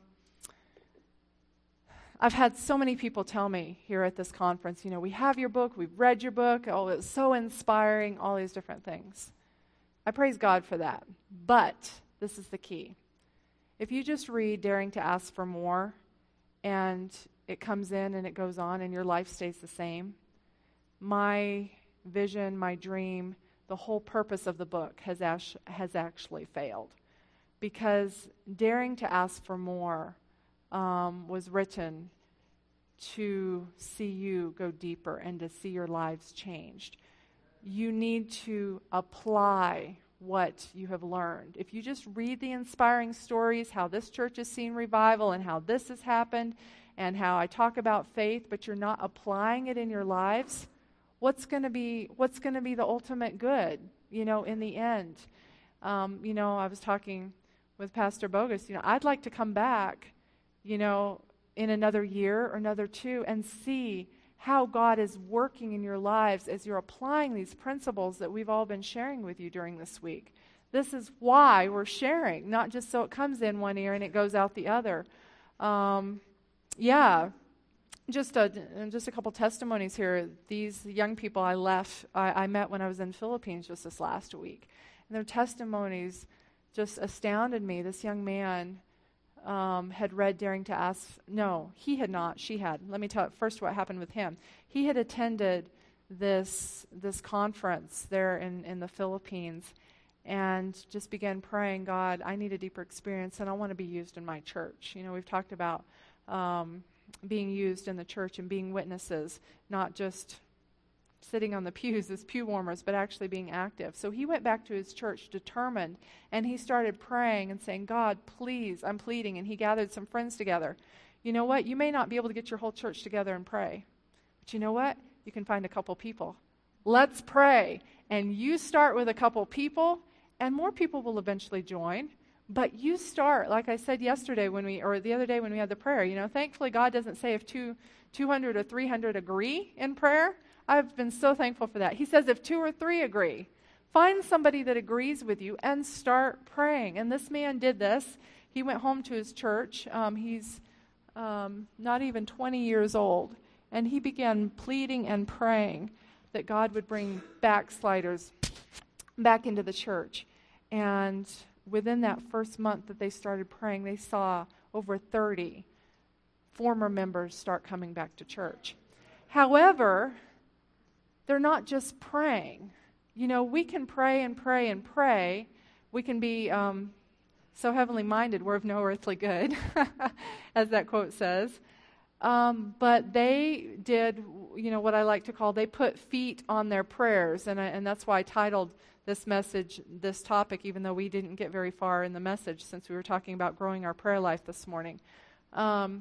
I've had so many people tell me here at this conference, you know, we have your book, we've read your book, oh, it's so inspiring, all these different things. I praise God for that. But this is the key. If you just read Daring to Ask for More, and it comes in and it goes on and your life stays the same, my vision, my dream, the whole purpose of the book has, ash- has actually failed. Because Daring to Ask for More um, was written to see you go deeper and to see your lives changed. You need to apply what you have learned. If you just read the inspiring stories, how this church has seen revival and how this has happened and how I talk about faith, but you're not applying it in your lives, what's going to be what's going to be the ultimate good, you know, in the end? Um, you know, I was talking with Pastor Bogus, you know, I'd like to come back, you know, in another year or another two and see how God is working in your lives as you're applying these principles that we've all been sharing with you during this week. This is why we're sharing, not just so it comes in one ear and it goes out the other. Um, yeah, just a, just a couple testimonies here. These young people I left, I, I met when I was in the Philippines just this last week. And their testimonies just astounded me. This young man um, had read Daring to Ask. No, he had not. She had. Let me tell you first what happened with him. He had attended this this conference there in, in the Philippines and just began praying, God, I need a deeper experience and I want to be used in my church. You know, we've talked about um, being used in the church and being witnesses, not just sitting on the pews as pew warmers, but actually being active. So he went back to his church determined, and he started praying and saying, God, please, I'm pleading. And he gathered some friends together. You know what? You may not be able to get your whole church together and pray, but you know what? You can find a couple people. Let's pray. And you start with a couple people, and more people will eventually join. But you start, like I said yesterday when we, or the other day when we had the prayer, you know, thankfully God doesn't say if two, 200 or three hundred agree in prayer. I've been so thankful for that. He says if two or three agree, find somebody that agrees with you and start praying. And this man did this. He went home to his church. Um, he's um, not even twenty years old. And he began pleading and praying that God would bring backsliders back into the church. And within that first month that they started praying, they saw over thirty former members start coming back to church. However, they're not just praying. You know, we can pray and pray and pray. We can be um, so heavenly minded, we're of no earthly good, as that quote says. Um, but they did, you know, what I like to call, they put feet on their prayers. And, I, and that's why I titled this message, this topic, even though we didn't get very far in the message since we were talking about growing our prayer life this morning. Um,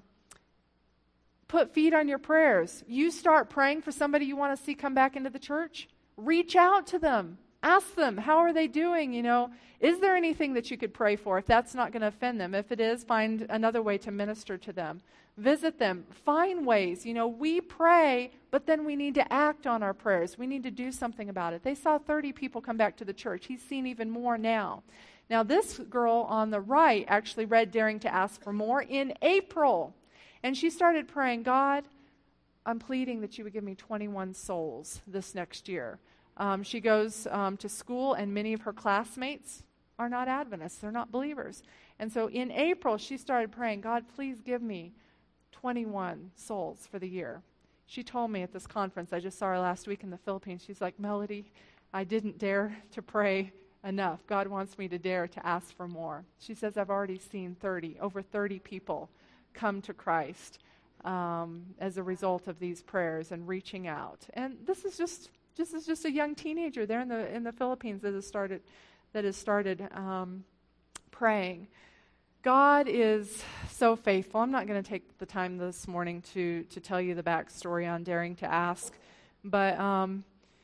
Put feet on your prayers. You start praying for somebody you want to see come back into the church. Reach out to them. Ask them, how are they doing? You know, is there anything that you could pray for if that's not going to offend them? If it is, find another way to minister to them. Visit them. Find ways. You know, we pray, but then we need to act on our prayers. We need to do something about it. They saw thirty people come back to the church. He's seen even more now. Now, this girl on the right actually read Daring to Ask for More in April. And she started praying, God, I'm pleading that you would give me twenty-one souls this next year. Um, she goes um, to school, and many of her classmates are not Adventists. They're not believers. And so in April, she started praying, God, please give me twenty-one souls for the year. She told me at this conference, I just saw her last week in the Philippines, she's like, Melody, I didn't dare to pray enough. God wants me to dare to ask for more. She says, I've already seen thirty, over thirty people come to Christ um, as a result of these prayers and reaching out. And this is just this is just a young teenager there in the in the Philippines that has started that has started um, praying. God is so faithful. I'm not going to take the time this morning to to tell you the backstory on Daring to Ask, but um,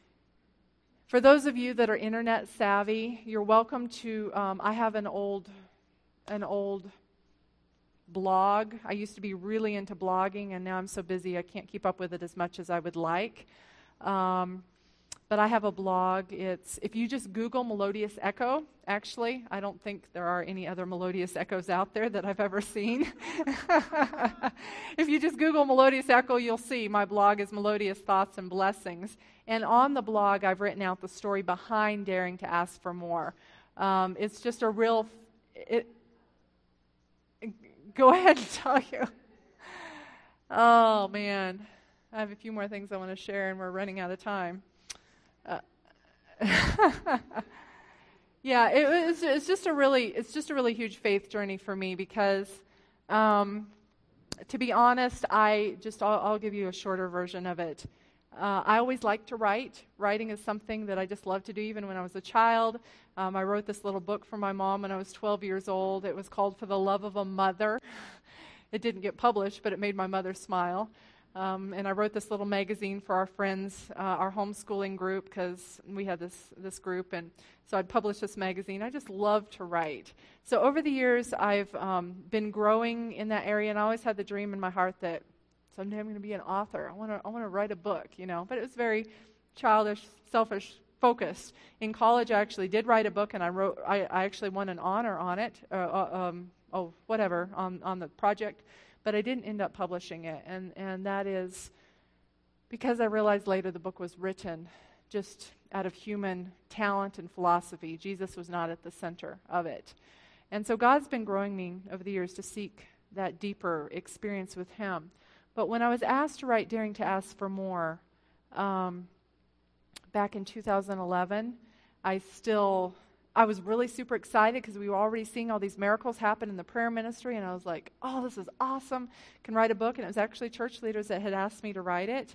for those of you that are internet savvy, you're welcome to. Um, I have an old an old. blog. I used to be really into blogging, and now I'm so busy I can't keep up with it as much as I would like. Um, but I have a blog. It's if you just Google Melodious Echo, actually, I don't think there are any other Melodious Echoes out there that I've ever seen. If you just Google Melodious Echo, you'll see my blog is Melodious Thoughts and Blessings. And on the blog, I've written out the story behind Daring to Ask for More. Um, it's just a real... It, Go ahead and tell you. Oh, man. I have a few more things I want to share, and we're running out of time. Uh, yeah, it, it's, it's just a really, it's just a really huge faith journey for me because, um, to be honest, I just, I'll, I'll give you a shorter version of it. Uh, I always liked to write. Writing is something that I just loved to do even when I was a child. Um, I wrote this little book for my mom when I was twelve years old. It was called For the Love of a Mother. It didn't get published, but it made my mother smile. Um, and I wrote this little magazine for our friends, uh, our homeschooling group, because we had this, this group. And so I'd publish this magazine. I just love to write. So over the years, I've um, been growing in that area, and I always had the dream in my heart that someday I'm going to be an author. I want to I want to write a book, you know. But it was very childish, selfish, focused. In college, I actually did write a book, and I wrote. I, I actually won an honor on it, uh, um, oh, whatever, on, on the project, but I didn't end up publishing it. And, and that is because I realized later the book was written just out of human talent and philosophy. Jesus was not at the center of it. And so God's been growing me over the years to seek that deeper experience with him. But when I was asked to write Daring to Ask for More, um, back in two thousand eleven, I still, I was really super excited because we were already seeing all these miracles happen in the prayer ministry, and I was like, oh, this is awesome. I can write a book, and it was actually church leaders that had asked me to write it.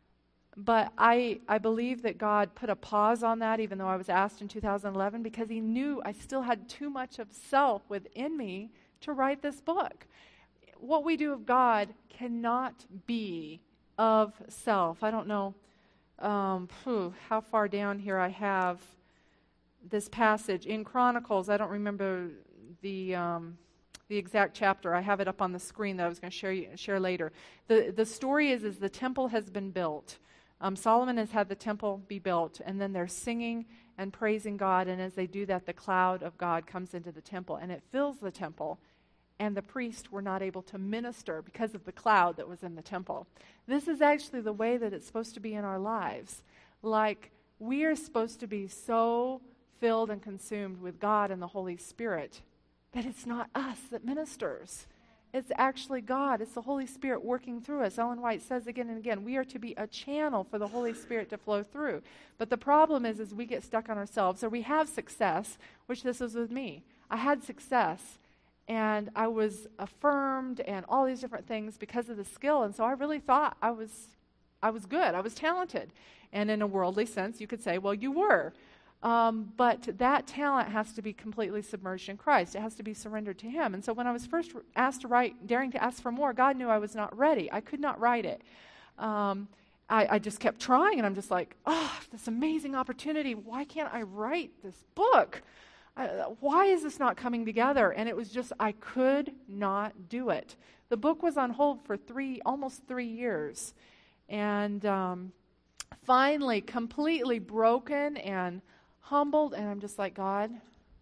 But I, I believe that God put a pause on that, even though I was asked in two thousand eleven, because he knew I still had too much of self within me to write this book. What we do of God cannot be of self. I don't know um, phew, how far down here I have this passage. In Chronicles, I don't remember the um, the exact chapter. I have it up on the screen that I was going to share you, share later. The, the story is, is the temple has been built. Um, Solomon has had the temple be built, and then they're singing and praising God, and as they do that, the cloud of God comes into the temple, and it fills the temple, and the priests were not able to minister because of the cloud that was in the temple. This is actually the way that it's supposed to be in our lives. Like, we are supposed to be so filled and consumed with God and the Holy Spirit that it's not us that ministers. It's actually God. It's the Holy Spirit working through us. Ellen White says again and again, we are to be a channel for the Holy Spirit to flow through. But the problem is, is we get stuck on ourselves. So we have success, which this is with me. I had success, and I was affirmed and all these different things because of the skill. And so I really thought I was, I was good. I was talented. And in a worldly sense, you could say, well, you were. Um, but that talent has to be completely submerged in Christ. It has to be surrendered to him. And so when I was first asked to write, Daring to Ask for More, God knew I was not ready. I could not write it. Um, I, I just kept trying, and I'm just like, oh, this amazing opportunity. Why can't I write this book? I, why is this not coming together? And it was just, I could not do it. The book was on hold for three, almost three years. And um, finally, completely broken and humbled, and I'm just like, God,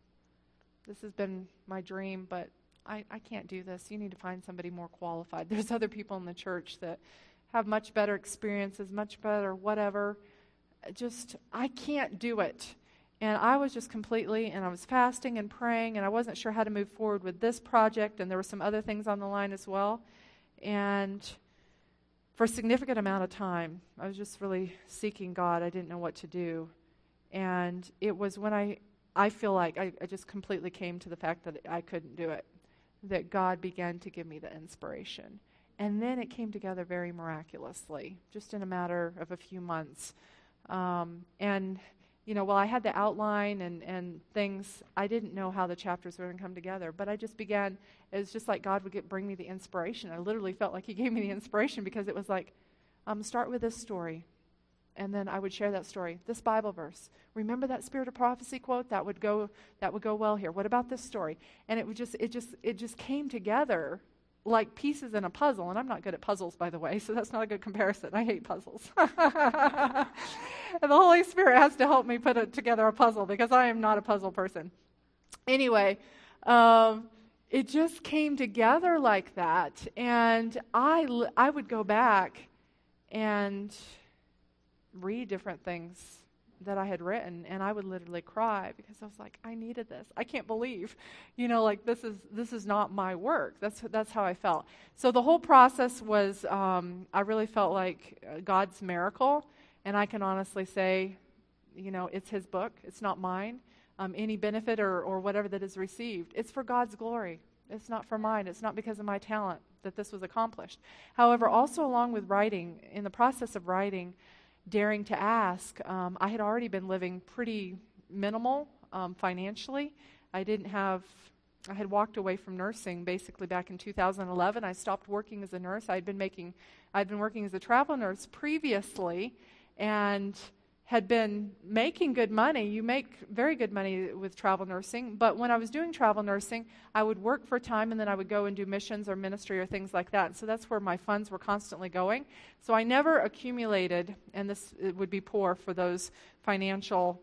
this has been my dream, but I, I can't do this. You need to find somebody more qualified. There's other people in the church that have much better experiences, much better whatever. Just, I can't do it. And I was just completely, and I was fasting and praying, and I wasn't sure how to move forward with this project, and there were some other things on the line as well. And for a significant amount of time, I was just really seeking God. I didn't know what to do. And it was when I, I feel like I, I just completely came to the fact that I couldn't do it, that God began to give me the inspiration. And then it came together very miraculously, just in a matter of a few months. Um, and, you know, while I had the outline and, and things, I didn't know how the chapters were going to come together. But I just began, it was just like God would get, bring me the inspiration. I literally felt like he gave me the inspiration, because it was like, um, start with this story. And then I would share that story. This Bible verse. Remember that Spirit of Prophecy quote? That would go that would go well here. What about this story? And it would just it just it just came together like pieces in a puzzle. And I'm not good at puzzles, by the way, so that's not a good comparison. I hate puzzles. And the Holy Spirit has to help me put it together a puzzle, because I am not a puzzle person. Anyway, um, it just came together like that. And I I would go back and read different things that I had written, and I would literally cry, because I was like, I needed this. I can't believe, you know, like this is this is not my work. That's that's how I felt. So the whole process was, um, I really felt like God's miracle, and I can honestly say, you know, it's his book. It's not mine. Um, any benefit or, or whatever that is received, it's for God's glory. It's not for mine. It's not because of my talent that this was accomplished. However, also along with writing, in the process of writing Daring to Ask, um, I had already been living pretty minimal um, financially. I didn't have, I had walked away from nursing basically back in two thousand eleven. I stopped working as a nurse. I'd been making, I'd been working as a travel nurse previously, and had been making good money. You make very good money with travel nursing, but when I was doing travel nursing, I would work for a time, and then I would go and do missions or ministry or things like that. So that's where my funds were constantly going. So I never accumulated, and this it would be poor for those financial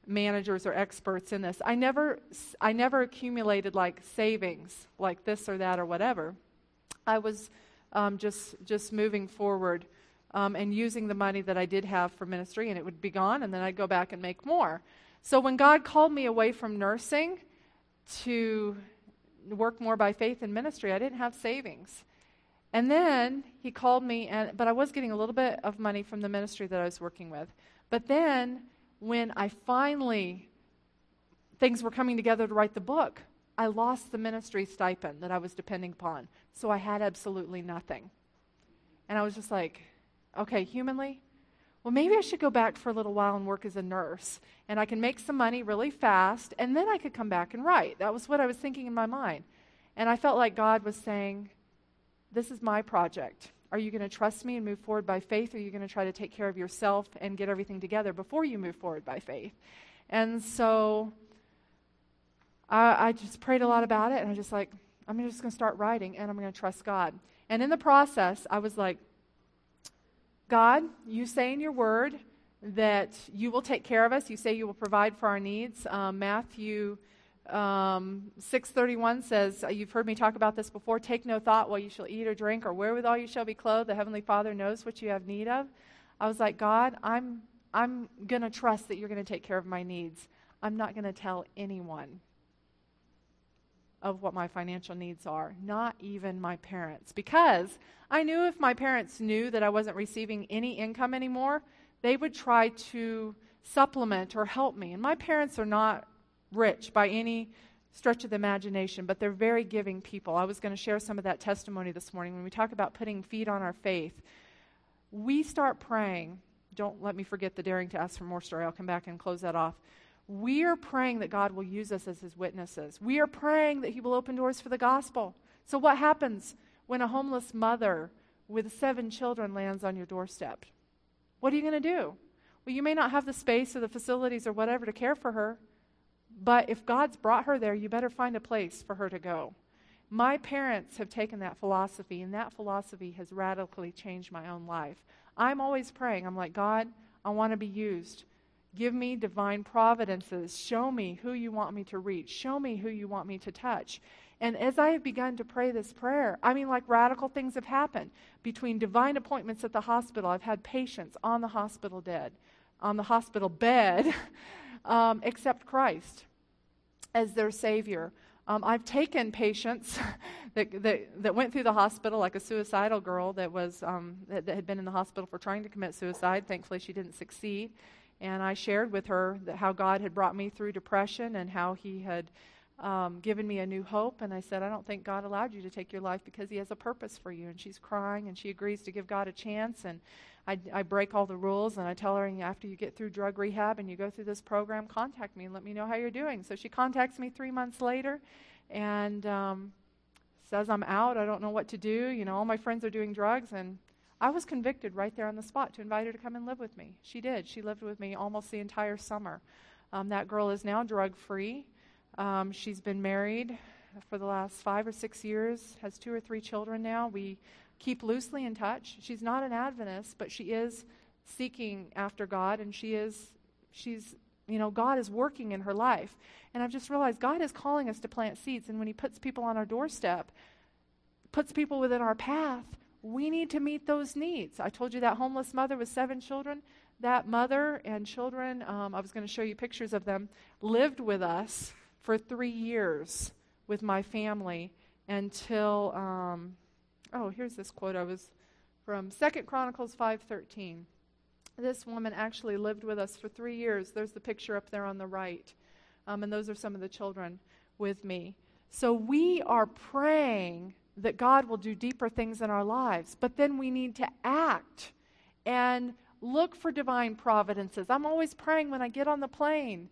managers or experts in this. I never, I never accumulated like savings, like this or that or whatever. I was um, just just moving forward um, and using the money that I did have for ministry, and it would be gone, and then I'd go back and make more. So when God called me away from nursing to work more by faith in ministry, I didn't have savings. And then he called me, and but I was getting a little bit of money from the ministry that I was working with. But then when I finally, things were coming together to write the book, I lost the ministry stipend that I was depending upon. So I had absolutely nothing. And I was just like, okay, humanly, well, maybe I should go back for a little while and work as a nurse. And I can make some money really fast, and then I could come back and write. That was what I was thinking in my mind. And I felt like God was saying, this is my project. Are you going to trust me and move forward by faith, or are you going to try to take care of yourself and get everything together before you move forward by faith? And so I, I just prayed a lot about it, and I just like, I'm just going to start writing, and I'm going to trust God. And in the process, I was like, God, you say in your word that you will take care of us. You say you will provide for our needs. Um, Matthew um, six thirty-one says, you've heard me talk about this before, take no thought what you shall eat or drink, or wherewithal you shall be clothed. The Heavenly Father knows what you have need of. I was like, God, I'm I'm going to trust that you're going to take care of my needs. I'm not going to tell anyone of what my financial needs are, not even my parents, because I knew if my parents knew that I wasn't receiving any income anymore, they would try to supplement or help me. And my parents are not rich by any stretch of the imagination, but they're very giving people. I was going to share some of that testimony this morning. When we talk about putting feet on our faith, we start praying. Don't let me forget the daring to ask for more story. I'll come back and close that off. We are praying that God will use us as his witnesses. We are praying that he will open doors for the gospel. So what happens when a homeless mother with seven children lands on your doorstep? What are you going to do? Well, you may not have the space or the facilities or whatever to care for her, but if God's brought her there, you better find a place for her to go. My parents have taken that philosophy, and that philosophy has radically changed my own life. I'm always praying. I'm like, God, I want to be used. Give me divine providences. Show me who you want me to reach. Show me who you want me to touch. And as I have begun to pray this prayer, I mean, like radical things have happened. Between divine appointments at the hospital, I've had patients on the hospital bed, on the hospital bed, um, accept Christ as their Savior. Um, I've taken patients that, that that went through the hospital, like a suicidal girl that was um, that, that had been in the hospital for trying to commit suicide. Thankfully, she didn't succeed. And I shared with her that how God had brought me through depression and how he had um, given me a new hope. And I said, I don't think God allowed you to take your life because he has a purpose for you. And she's crying, and she agrees to give God a chance. And I, I break all the rules, and I tell her, after you get through drug rehab and you go through this program, contact me and let me know how you're doing. So she contacts me three months later and um, says, I'm out. I don't know what to do. You know, all my friends are doing drugs. And I was convicted right there on the spot to invite her to come and live with me. She did. She lived with me almost the entire summer. Um, that girl is now drug-free. Um, she's been married for the last five or six years, has two or three children now. We keep loosely in touch. She's not an Adventist, but she is seeking after God, and she is, she's, you know, God is working in her life. And I've just realized God is calling us to plant seeds, and when he puts people on our doorstep, puts people within our path, we need to meet those needs. I told you that homeless mother with seven children. That mother and children, um, I was going to show you pictures of them, lived with us for three years with my family until, um, oh, here's this quote. I was from Second Chronicles five thirteen. This woman actually lived with us for three years. There's the picture up there on the right. Um, and those are some of the children with me. So we are praying that God will do deeper things in our lives. But then we need to act and look for divine providences. I'm always praying when I get on the plane,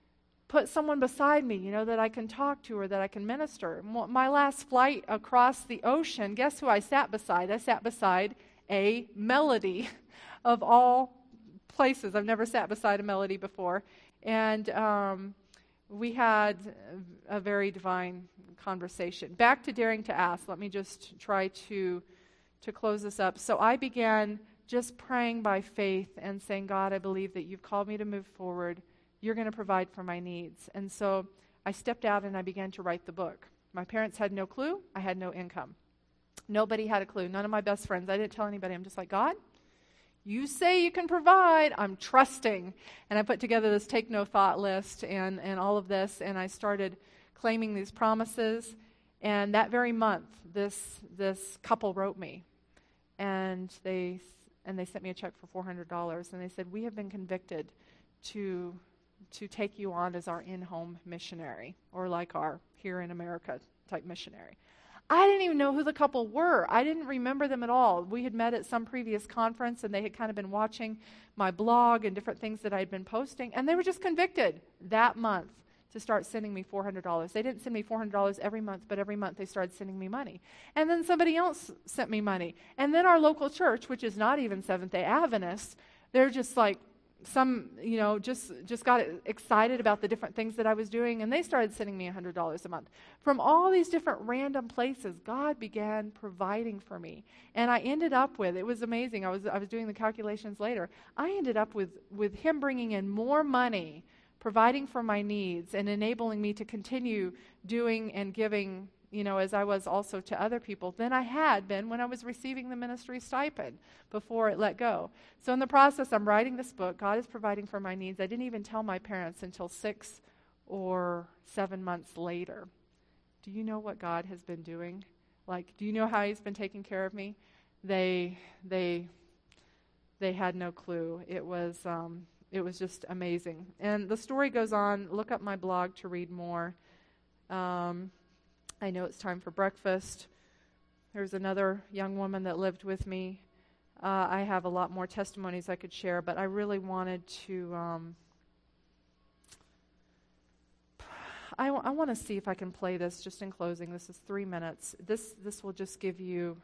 put someone beside me, you know, that I can talk to or that I can minister. My last flight across the ocean, guess who I sat beside? I sat beside a Melody of all places. I've never sat beside a Melody before. And um, we had a very divine conversation. Back to daring to ask. Let me just try to to close this up. So I began just praying by faith and saying, God, I believe that you've called me to move forward. you're going to provide for my needs. And so I stepped out and I began to write the book. My parents had no clue. I had no income. Nobody had a clue. None of my best friends. I didn't tell anybody. I'm just like, God, you say you can provide. I'm trusting. And I put together this take no thought list and, and all of this, and I started claiming these promises. And that very month, this this couple wrote me, and they and they sent me a check for four hundred dollars, and they said, we have been convicted to to take you on as our in-home missionary, or like our here in America type missionary. I didn't even know who the couple were. I didn't remember them at all. We had met at some previous conference, and they had kind of been watching my blog and different things that I had been posting, and they were just convicted that month to start sending me four hundred dollars. They didn't send me four hundred dollars every month, but every month they started sending me money. And then somebody else sent me money. And then our local church, which is not even Seventh-day Adventist, they're just like, some, you know, just just got excited about the different things that I was doing, and they started sending me one hundred dollars a month. From all these different random places, God began providing for me. And I ended up with, it was amazing, I was I was doing the calculations later, I ended up with, with Him bringing in more money, providing for my needs, and enabling me to continue doing and giving, you know, as I was also to other people, than I had been when I was receiving the ministry stipend before it let go. So in the process, I'm writing this book. God is providing for my needs. I didn't even tell my parents until six or seven months later. Do you know what God has been doing? Like, do you know how He's been taking care of me? They, they, they had no clue. It was, um, it was just amazing. And the story goes on. Look up my blog to read more. Um, I know it's time for breakfast. There's another young woman that lived with me. Uh, I have a lot more testimonies I could share, but I really wanted to, um, I, w- I want to see if I can play this just in closing. This is three minutes. This, this will just give you,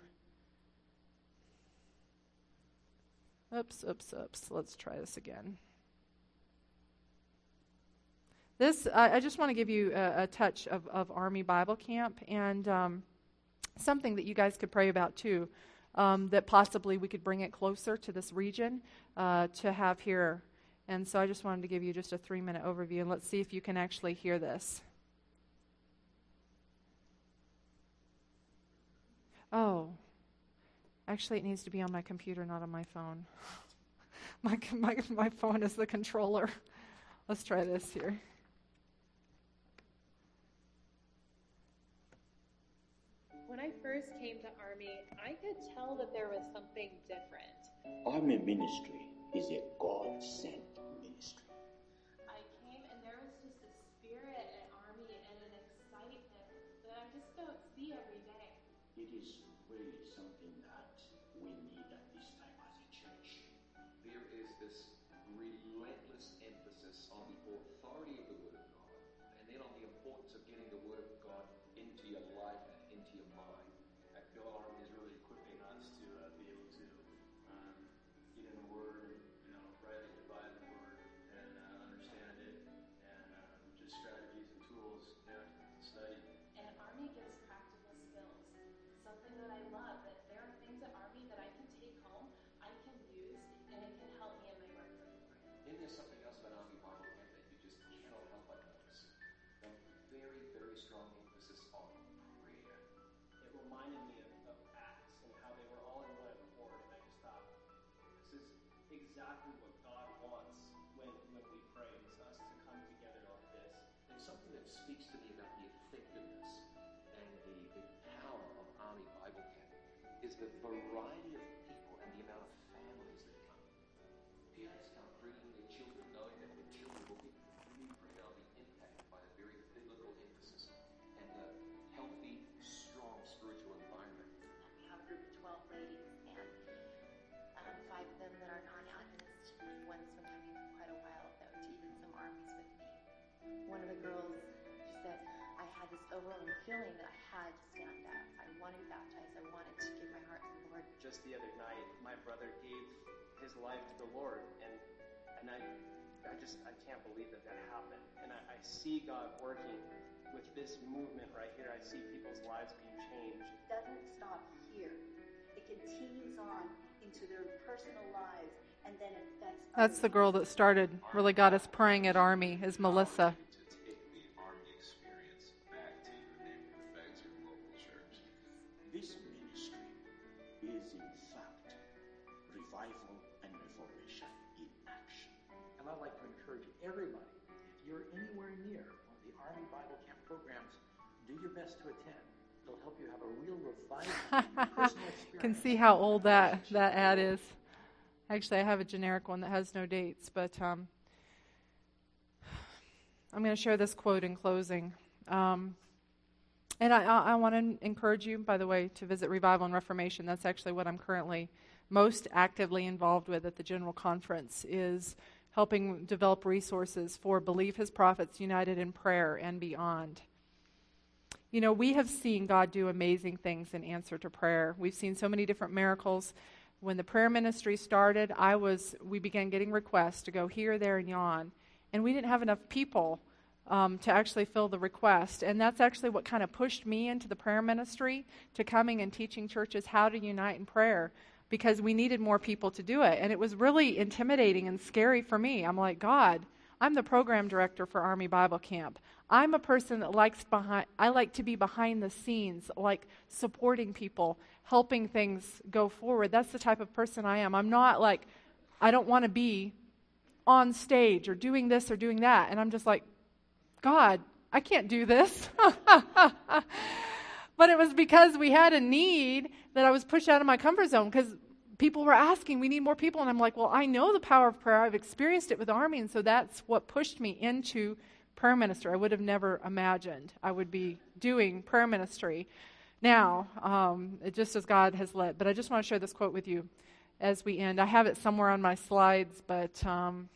oops, oops, oops. Let's try this again. This, I, I just want to give you a, a touch of, of Army Bible Camp, and um, something that you guys could pray about too, um, that possibly we could bring it closer to this region uh, to have here. And so I just wanted to give you just a three-minute overview, and let's see if you can actually hear this. Oh, actually it needs to be on my computer, not on my phone. my, my, my phone is the controller. Let's try this here. When I first came to Army, I could tell that there was something different. Army ministry is a God-sent ministry. I came and there was just a spirit at Army and an excitement that I just don't see every day. It is really something that we need at this time as a church. There is this relentless emphasis on the authority of the Word of God, and then on the importance of getting the Word of God into your life and into your mind. I feel Army is really equipping us to uh, be able to um, get in the Word, you know, rightly divide the Word and uh, understand it, and um, just strategies and tools, yeah, to study. And Army gives practical skills. Something that I love, that there are things at Army that I can take home, I can use, and it can help me in my work. Then there's something else about Army Bible Camp that you just cannot help but notice. A very, very strong emphasis on prayer. It reminded me of, of Acts and how they were all in one accord, and I just thought, this is exactly what God wants when, when we pray, is us to come together like this. And something that speaks to me about the effectiveness and the, the power of Army Bible Camp is the variety of people and the amount of families that come. Parents come bringing their children, knowing that their children will be free from they'll be impacted by a very biblical emphasis and a healthy, strong spiritual environment. We have a group of twelve ladies, and um, five of them that are non-Adventist. One's been coming for quite a while, though, to even some armies with me. One of the girls, she said, I had this overwhelming feeling that I had to stand up. I wanted to be baptized. I wanted to give my heart to the Lord. Just the other night, my brother gave his life to the Lord, and and I, I just I can't believe that that happened. And I, I see God working with this movement right here. I see people's lives being changed. Doesn't stop here. It continues on into their personal lives And then if that's That's the girl that started, really got us praying at Army, is Melissa. To take the Army experience back to your neighborhood, back to your local church. This ministry is in fact revival and reformation in action. And I'd like to encourage everybody, if you're anywhere near one of the Army Bible Camp programs, do your best to attend. It'll help you have a real revival, personal experience. Can see how old that, that ad is. Actually, I have a generic one that has no dates, but um, I'm going to share this quote in closing. Um, and I, I, I want to encourage you, by the way, to visit Revival and Reformation. That's actually what I'm currently most actively involved with at the General Conference, is helping develop resources for Believe His Prophets United in Prayer and beyond. You know, we have seen God do amazing things in answer to prayer. We've seen so many different miracles. When the prayer ministry started, I was we began getting requests to go here, there, and yon. And we didn't have enough people um, to actually fill the request. And that's actually what kind of pushed me into the prayer ministry, to coming and teaching churches how to unite in prayer, because we needed more people to do it. And it was really intimidating and scary for me. I'm like, God, I'm the program director for Army Bible Camp. I'm a person that likes behind, I like to be behind the scenes, like supporting people, helping things go forward. That's the type of person I am. I'm not like, I don't want to be on stage or doing this or doing that. And I'm just like, God, I can't do this. But it was because we had a need that I was pushed out of my comfort zone, because people were asking, we need more people. And I'm like, well, I know the power of prayer. I've experienced it with Army. And so that's what pushed me into prayer ministry. I would have never imagined I would be doing prayer ministry now, um, it just as God has led. But I just want to share this quote with you as we end. I have it somewhere on my slides, but um,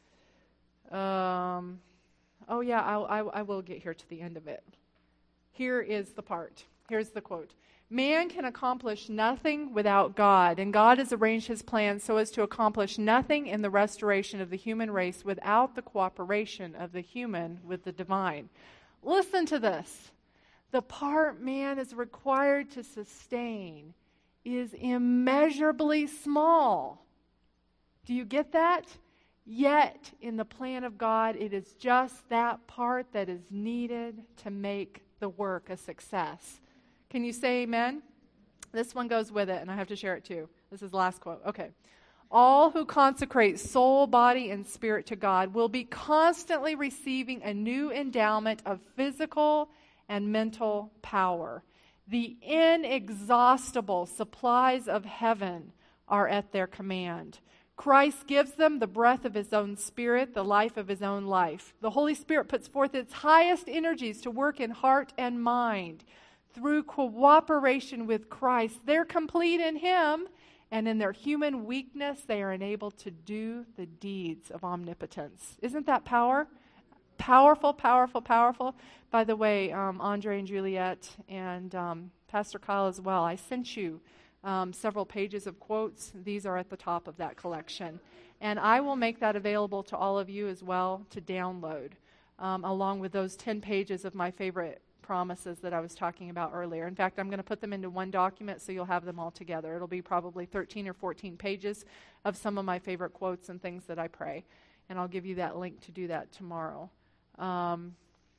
um, oh yeah, I'll, I, I will get here to the end of it. Here is the part. Here's the quote. Man can accomplish nothing without God, and God has arranged his plan so as to accomplish nothing in the restoration of the human race without the cooperation of the human with the divine. Listen to this. The part man is required to sustain is immeasurably small. Do you get that? Yet, in the plan of God, it is just that part that is needed to make the work a success. Can you say amen? This one goes with it, and I have to share it too. This is the last quote. Okay. All who consecrate soul, body, and spirit to God will be constantly receiving a new endowment of physical and mental power. The inexhaustible supplies of heaven are at their command. Christ gives them the breath of his own spirit, the life of his own life. The Holy Spirit puts forth its highest energies to work in heart and mind. Through cooperation with Christ, they're complete in him, and in their human weakness, they are enabled to do the deeds of omnipotence. Isn't that power? Powerful, powerful, powerful. By the way, um, Andre and Juliet and um, Pastor Kyle as well, I sent you um, several pages of quotes. These are at the top of that collection. And I will make that available to all of you as well to download, um, along with those ten pages of my favorite promises that I was talking about earlier. In fact, I'm going to put them into one document so you'll have them all together. It'll be probably thirteen or fourteen pages of some of my favorite quotes and things that I pray. And I'll give you that link to do that tomorrow. Um,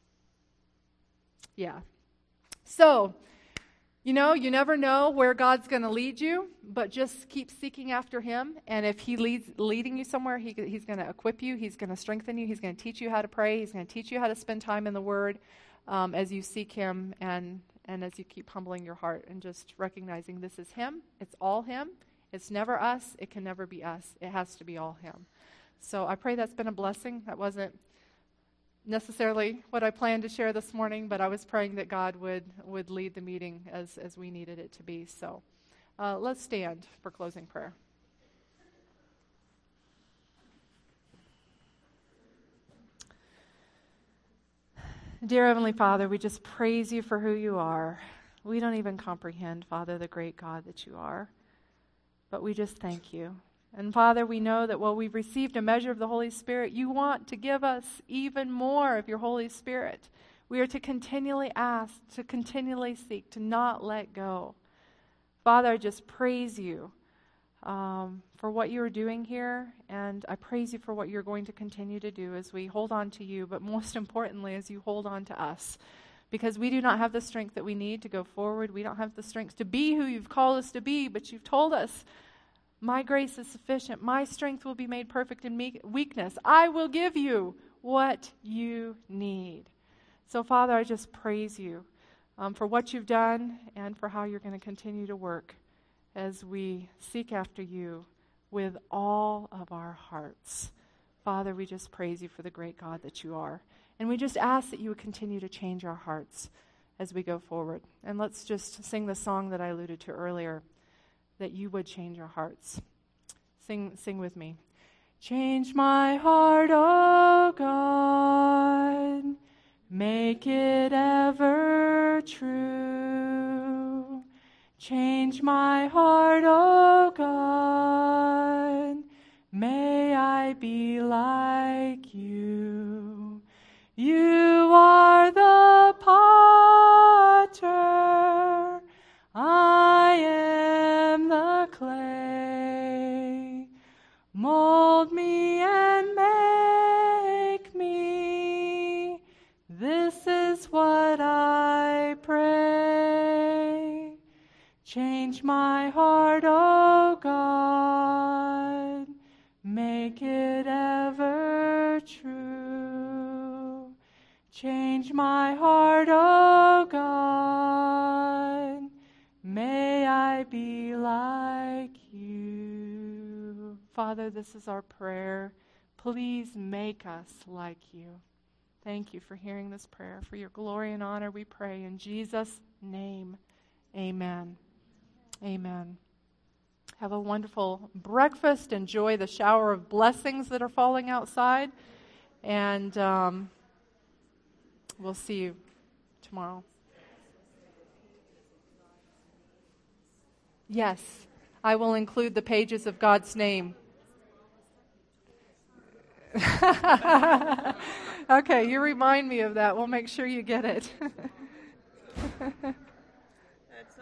yeah. So, you know, you never know where God's going to lead you, but just keep seeking after him. And if he leads leading you somewhere, he, he's going to equip you. He's going to strengthen you. He's going to teach you how to pray. He's going to teach you how to spend time in the Word. Um, as you seek him and, and as you keep humbling your heart and just recognizing this is him, it's all him, it's never us, it can never be us, it has to be all him. So I pray that's been a blessing. That wasn't necessarily what I planned to share this morning, but I was praying that God would, would lead the meeting as, as we needed it to be. So uh, let's stand for closing prayer. Dear Heavenly Father, we just praise you for who you are. We don't even comprehend, Father, the great God that you are. But we just thank you. And Father, we know that while we've received a measure of the Holy Spirit, you want to give us even more of your Holy Spirit. We are to continually ask, to continually seek, to not let go. Father, I just praise you um, for what you are doing here, and I praise you for what you're going to continue to do as we hold on to you, but most importantly, as you hold on to us. Because we do not have the strength that we need to go forward. We don't have the strength to be who you've called us to be, but you've told us, my grace is sufficient. My strength will be made perfect in me- weakness. I will give you what you need. So, Father, I just praise you um, for what you've done and for how you're going to continue to work as we seek after you with all of our hearts. Father, we just praise you for the great God that you are. And we just ask that you would continue to change our hearts as we go forward. And let's just sing the song that I alluded to earlier, that you would change our hearts. Sing, sing with me. Change my heart, O God, make it ever true. Change my heart, O God, may I be like you. You are the potter, I am the clay. Mold me and make me, this is what I pray. Change my heart, O God, make it ever true. Change my heart, O God, may I be like you. Father, this is our prayer. Please make us like you. Thank you for hearing this prayer. For your glory and honor, we pray in Jesus' name. Amen. Amen. Have a wonderful breakfast. Enjoy the shower of blessings that are falling outside. And um, we'll see you tomorrow. Yes, I will include the pages of God's name. Okay, you remind me of that. We'll make sure you get it.